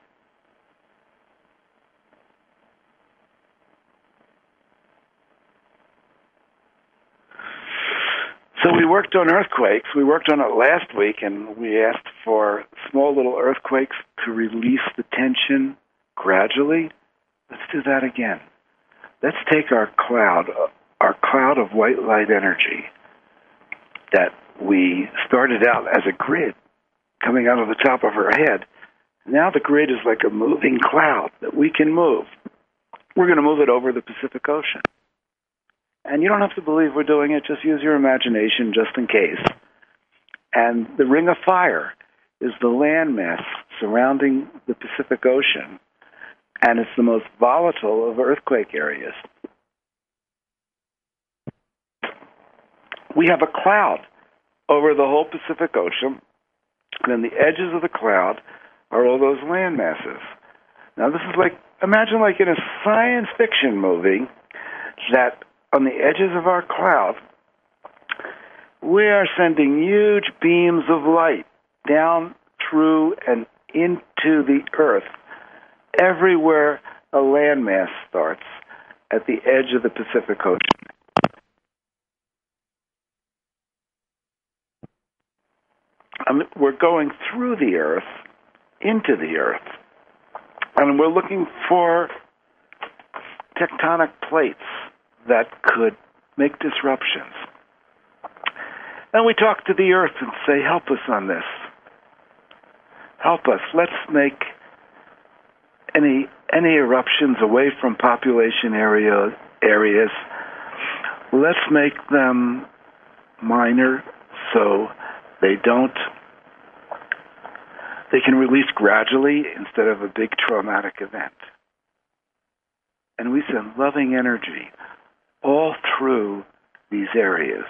So we worked on earthquakes. We worked on it last week, and we asked for small little earthquakes to release the tension gradually. Let's do that again. Let's take our cloud of white light energy that we started out as a grid coming out of the top of our head. Now the grid is like a moving cloud that we can move. We're going to move it over the Pacific Ocean. And you don't have to believe we're doing it. Just use your imagination just in case. And the ring of fire is the landmass surrounding the Pacific Ocean, and it's the most volatile of earthquake areas. We have a cloud over the whole Pacific Ocean, and then the edges of the cloud are all those land masses. Now, this is like, imagine like in a science fiction movie that on the edges of our cloud, we are sending huge beams of light down through and into the earth everywhere a landmass starts at the edge of the Pacific Ocean. We're going through the earth, into the earth, and we're looking for tectonic plates that could make disruptions. And we talk to the earth and say, help us on this. Help us. Let's make any eruptions away from population areas. Let's make them minor so they can release gradually instead of a big traumatic event. And we send loving energy all through these areas.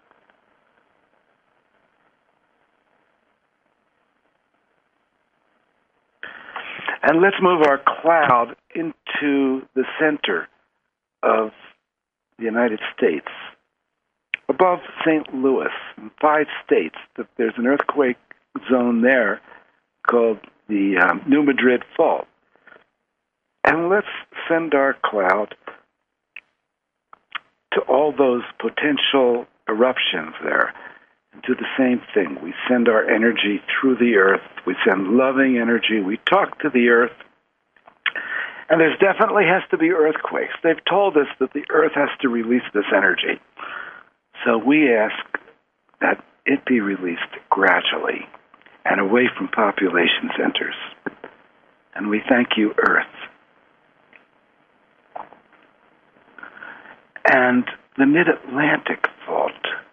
And let's move our cloud into the center of the United States, above St. Louis, in 5 states. There's an earthquake zone there called the New Madrid Fault. And let's send our cloud to all those potential eruptions there, and do the same thing. We send our energy through the earth. We send loving energy. We talk to the earth. And there definitely has to be earthquakes. They've told us that the earth has to release this energy. So we ask that it be released gradually and away from population centers. And we thank you, Earth. And the Mid-Atlantic Fault,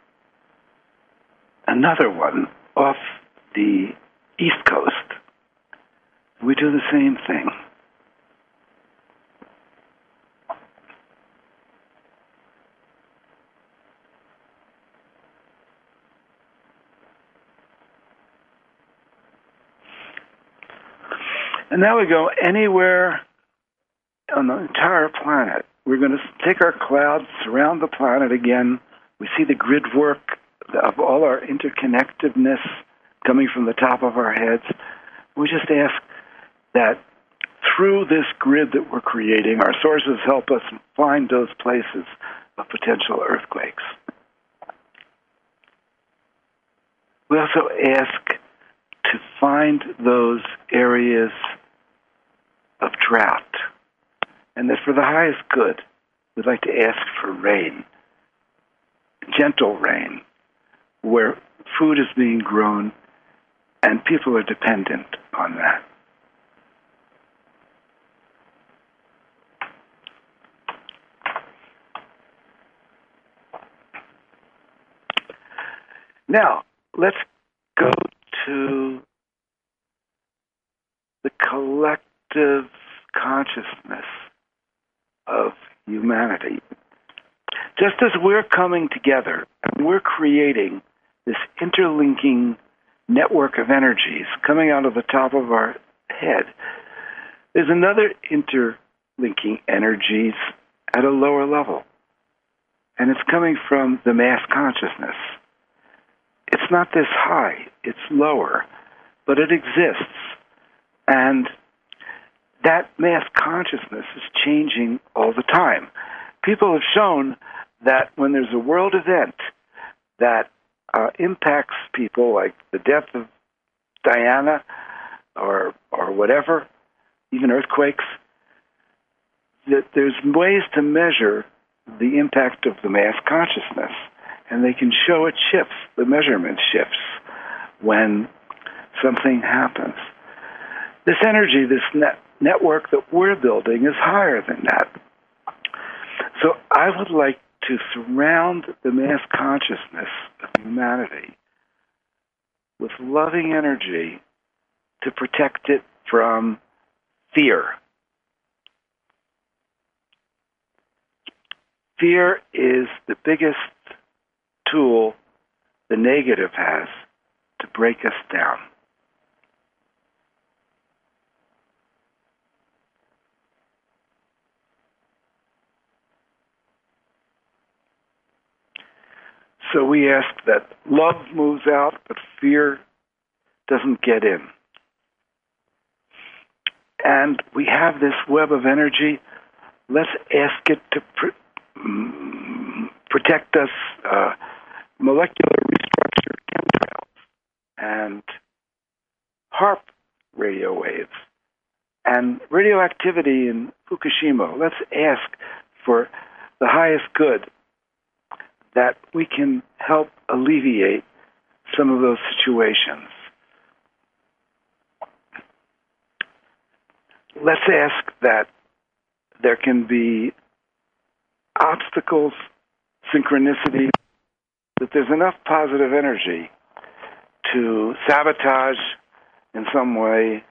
another one off the East Coast, we do the same thing. And now we go anywhere on the entire planet. We're going to take our clouds, surround the planet again. We see the grid work of all our interconnectedness coming from the top of our heads. We just ask that through this grid that we're creating, our sources help us find those places of potential earthquakes. We also ask to find those areas of drought, and that for the highest good, we'd like to ask for rain, gentle rain, where food is being grown and people are dependent on that. Now, let's go to the collective consciousness of humanity. Just as we're coming together, we're creating this interlinking network of energies coming out of the top of our head. There's another interlinking energies at a lower level. and it's coming from the mass consciousness. It's not this high, it's lower, but it exists. And that mass consciousness is changing all the time. People have shown that when there's a world event that impacts people, like the death of Diana or whatever, even earthquakes, that there's ways to measure the impact of the mass consciousness, and they can show it shifts, the measurement shifts when something happens. This energy, this network that we're building is higher than that. So I would like to surround the mass consciousness of humanity with loving energy to protect it from fear. Fear is the biggest tool the negative has to break us down. So we ask that love moves out, but fear doesn't get in. And we have this web of energy. Let's ask it to protect us, molecular restructure chemtrails and HAARP radio waves and radioactivity in Fukushima. Let's ask for the highest good, that we can help alleviate some of those situations. Let's ask that there can be obstacles, synchronicity, that there's enough positive energy to sabotage in some way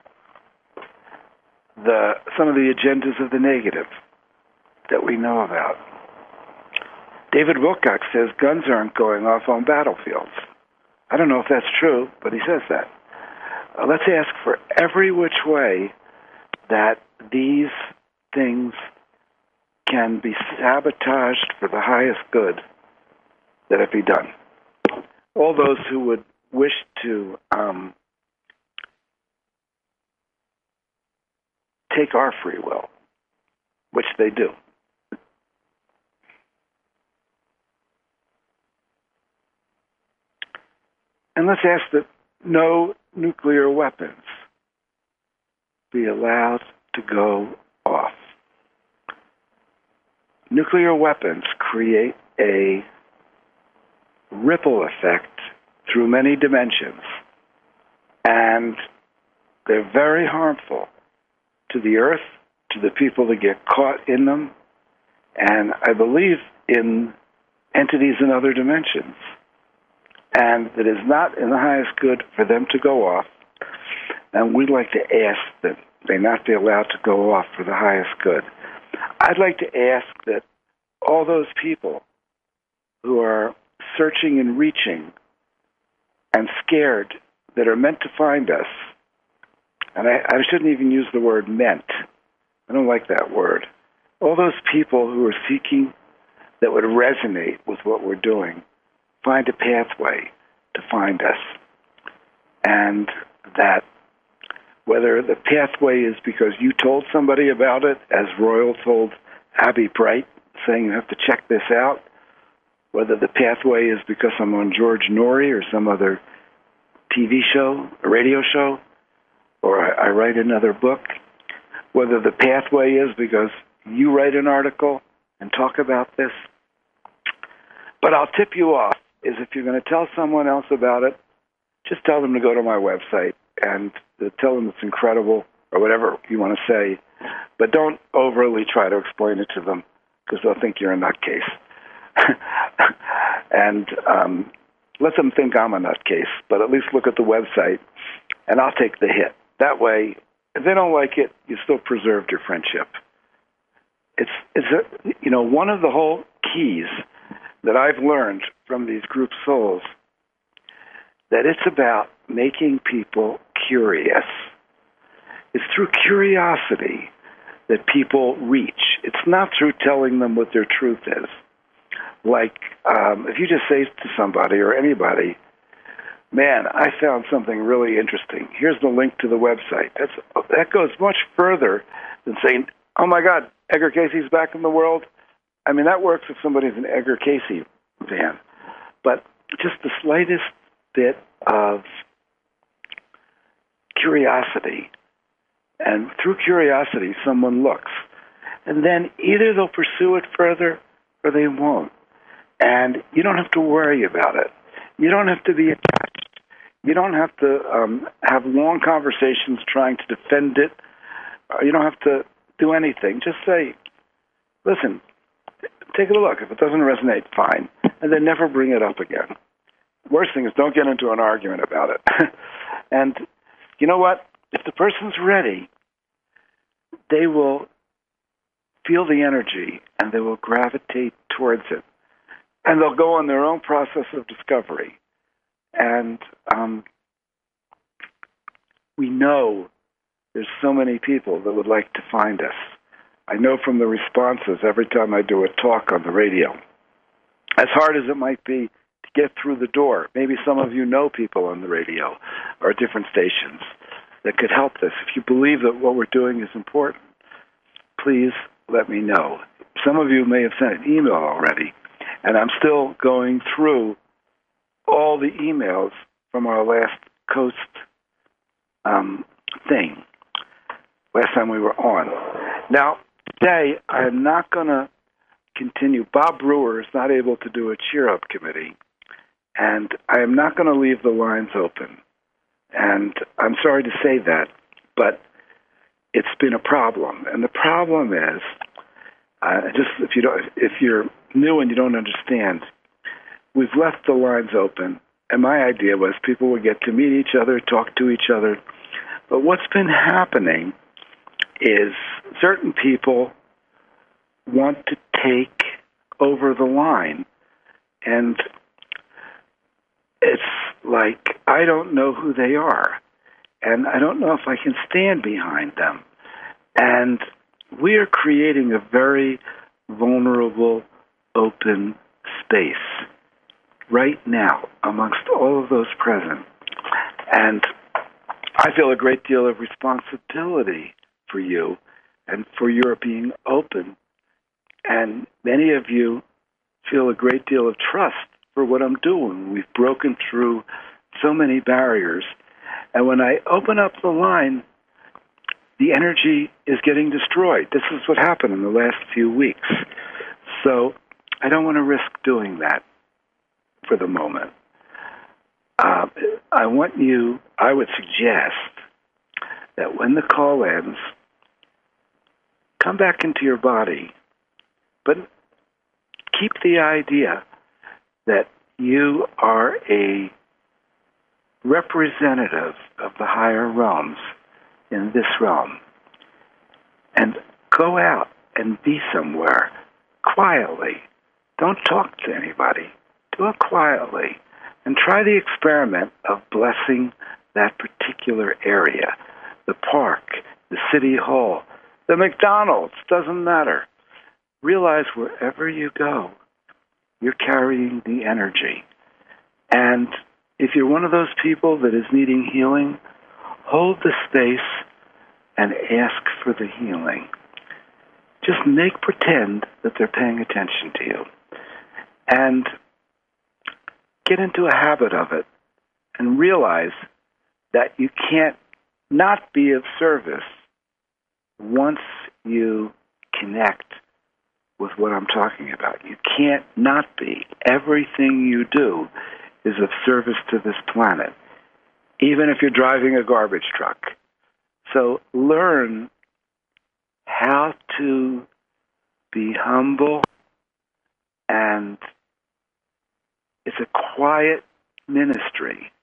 some of the agendas of the negative that we know about. David Wilcox says guns aren't going off on battlefields. I don't know if that's true, but he says that. Let's ask for every which way that these things can be sabotaged for the highest good, that it be done. All those who would wish to take our free will, which they do. And let's ask that no nuclear weapons be allowed to go off. Nuclear weapons create a ripple effect through many dimensions, and they're very harmful to the earth, to the people that get caught in them, and I believe in entities in other dimensions. And it is not in the highest good for them to go off, and we'd like to ask that they not be allowed to go off for the highest good. I'd like to ask that all those people who are searching and reaching and scared that are meant to find us, and I shouldn't even use the word meant. I don't like that word. All those people who are seeking that would resonate with what we're doing, find a pathway to find us. And that whether the pathway is because you told somebody about it, as Royal told Abby Bright, saying you have to check this out, whether the pathway is because I'm on George Norrie or some other TV show, a radio show, or I write another book, whether the pathway is because you write an article and talk about this. But I'll tip you off, is if you're going to tell someone else about it, just tell them to go to my website and tell them it's incredible, or whatever you want to say, but don't overly try to explain it to them, because they'll think you're a nutcase. And let them think I'm a nutcase, but at least look at the website, and I'll take the hit. That way, if they don't like it, you still preserved your friendship. One of the whole keys that I've learned from these group souls, that it's about making people curious. It's through curiosity that people reach. It's not through telling them what their truth is. Like, if you just say to somebody or anybody, man, I found something really interesting. Here's the link to the website. That goes much further than saying, oh, my God, Edgar Casey's back in the world. I mean, that works if somebody's an Edgar Casey fan. But just the slightest bit of curiosity, and through curiosity, someone looks. And then either they'll pursue it further or they won't. And you don't have to worry about it. You don't have to be attached. You don't have to have long conversations trying to defend it. You don't have to do anything. Just say, listen, take a look. If it doesn't resonate, fine. And then never bring it up again. Worst thing is don't get into an argument about it. And you know what? If the person's ready, they will feel the energy and they will gravitate towards it. And they'll go on their own process of discovery. And we know there's so many people that would like to find us. I know from the responses every time I do a talk on the radio. As hard as it might be to get through the door, maybe some of you know people on the radio or at different stations that could help this. If you believe that what we're doing is important, please let me know. Some of you may have sent an email already, and I'm still going through all the emails from our last Coast thing, last time we were on. Now, today, I am not going to continue. Bob Brewer is not able to do a cheer-up committee, and I am not going to leave the lines open. And I'm sorry to say that, but it's been a problem. And the problem is, if you're new and you don't understand, we've left the lines open, and my idea was people would get to meet each other, talk to each other. But what's been happening is certain people want to take over the line, and it's like I don't know who they are, and I don't know if I can stand behind them. And we are creating a very vulnerable, open space right now amongst all of those present. And I feel a great deal of responsibility for you and for your being open. And many of you feel a great deal of trust for what I'm doing. We've broken through so many barriers. And when I open up the line, the energy is getting destroyed. This is what happened in the last few weeks. So I don't want to risk doing that for the moment. I would suggest that when the call ends, come back into your body, but keep the idea that you are a representative of the higher realms in this realm. And go out and be somewhere quietly. Don't talk to anybody. Do it quietly. And try the experiment of blessing that particular area. The park, the city hall, the McDonald's, doesn't matter. Realize wherever you go, you're carrying the energy. And if you're one of those people that is needing healing, hold the space and ask for the healing. Just make pretend that they're paying attention to you. And get into a habit of it and realize that you can't not be of service once you connect with what I'm talking about. You can't not be. Everything you do is of service to this planet, even if you're driving a garbage truck. So learn how to be humble, and it's a quiet ministry.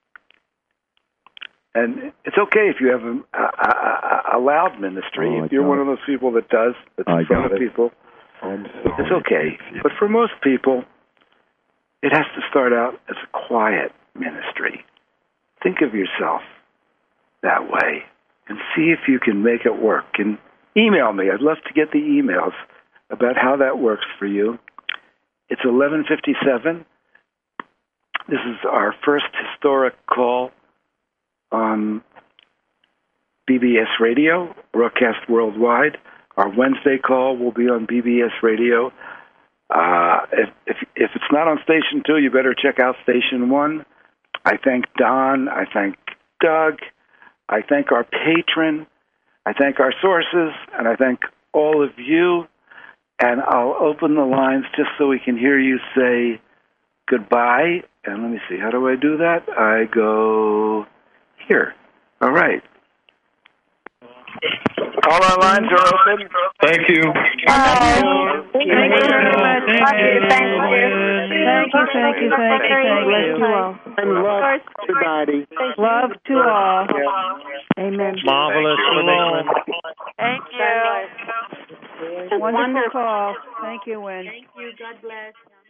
And it's okay if you have a loud ministry. If you're one of those people that does, that's in front of people, it's okay. But for most people, it has to start out as a quiet ministry. Think of yourself that way and see if you can make it work. And email me. I'd love to get the emails about how that works for you. It's 11:57. This is our first historic call on BBS Radio, broadcast worldwide. Our Wednesday call will be on BBS Radio. If it's not on Station 2, you better check out Station 1. I thank Don. I thank Doug. I thank our patron. I thank our sources. And I thank all of you. And I'll open the lines just so we can hear you say goodbye. And let me see, how do I do that? I go here. All right. All our lines are open. Thank you. Thank you very much. Thank you. And love, everybody. Love to all. Amen. Marvelous. Thank you. Wonderful call. Thank you, Wynn. Thank you. God bless.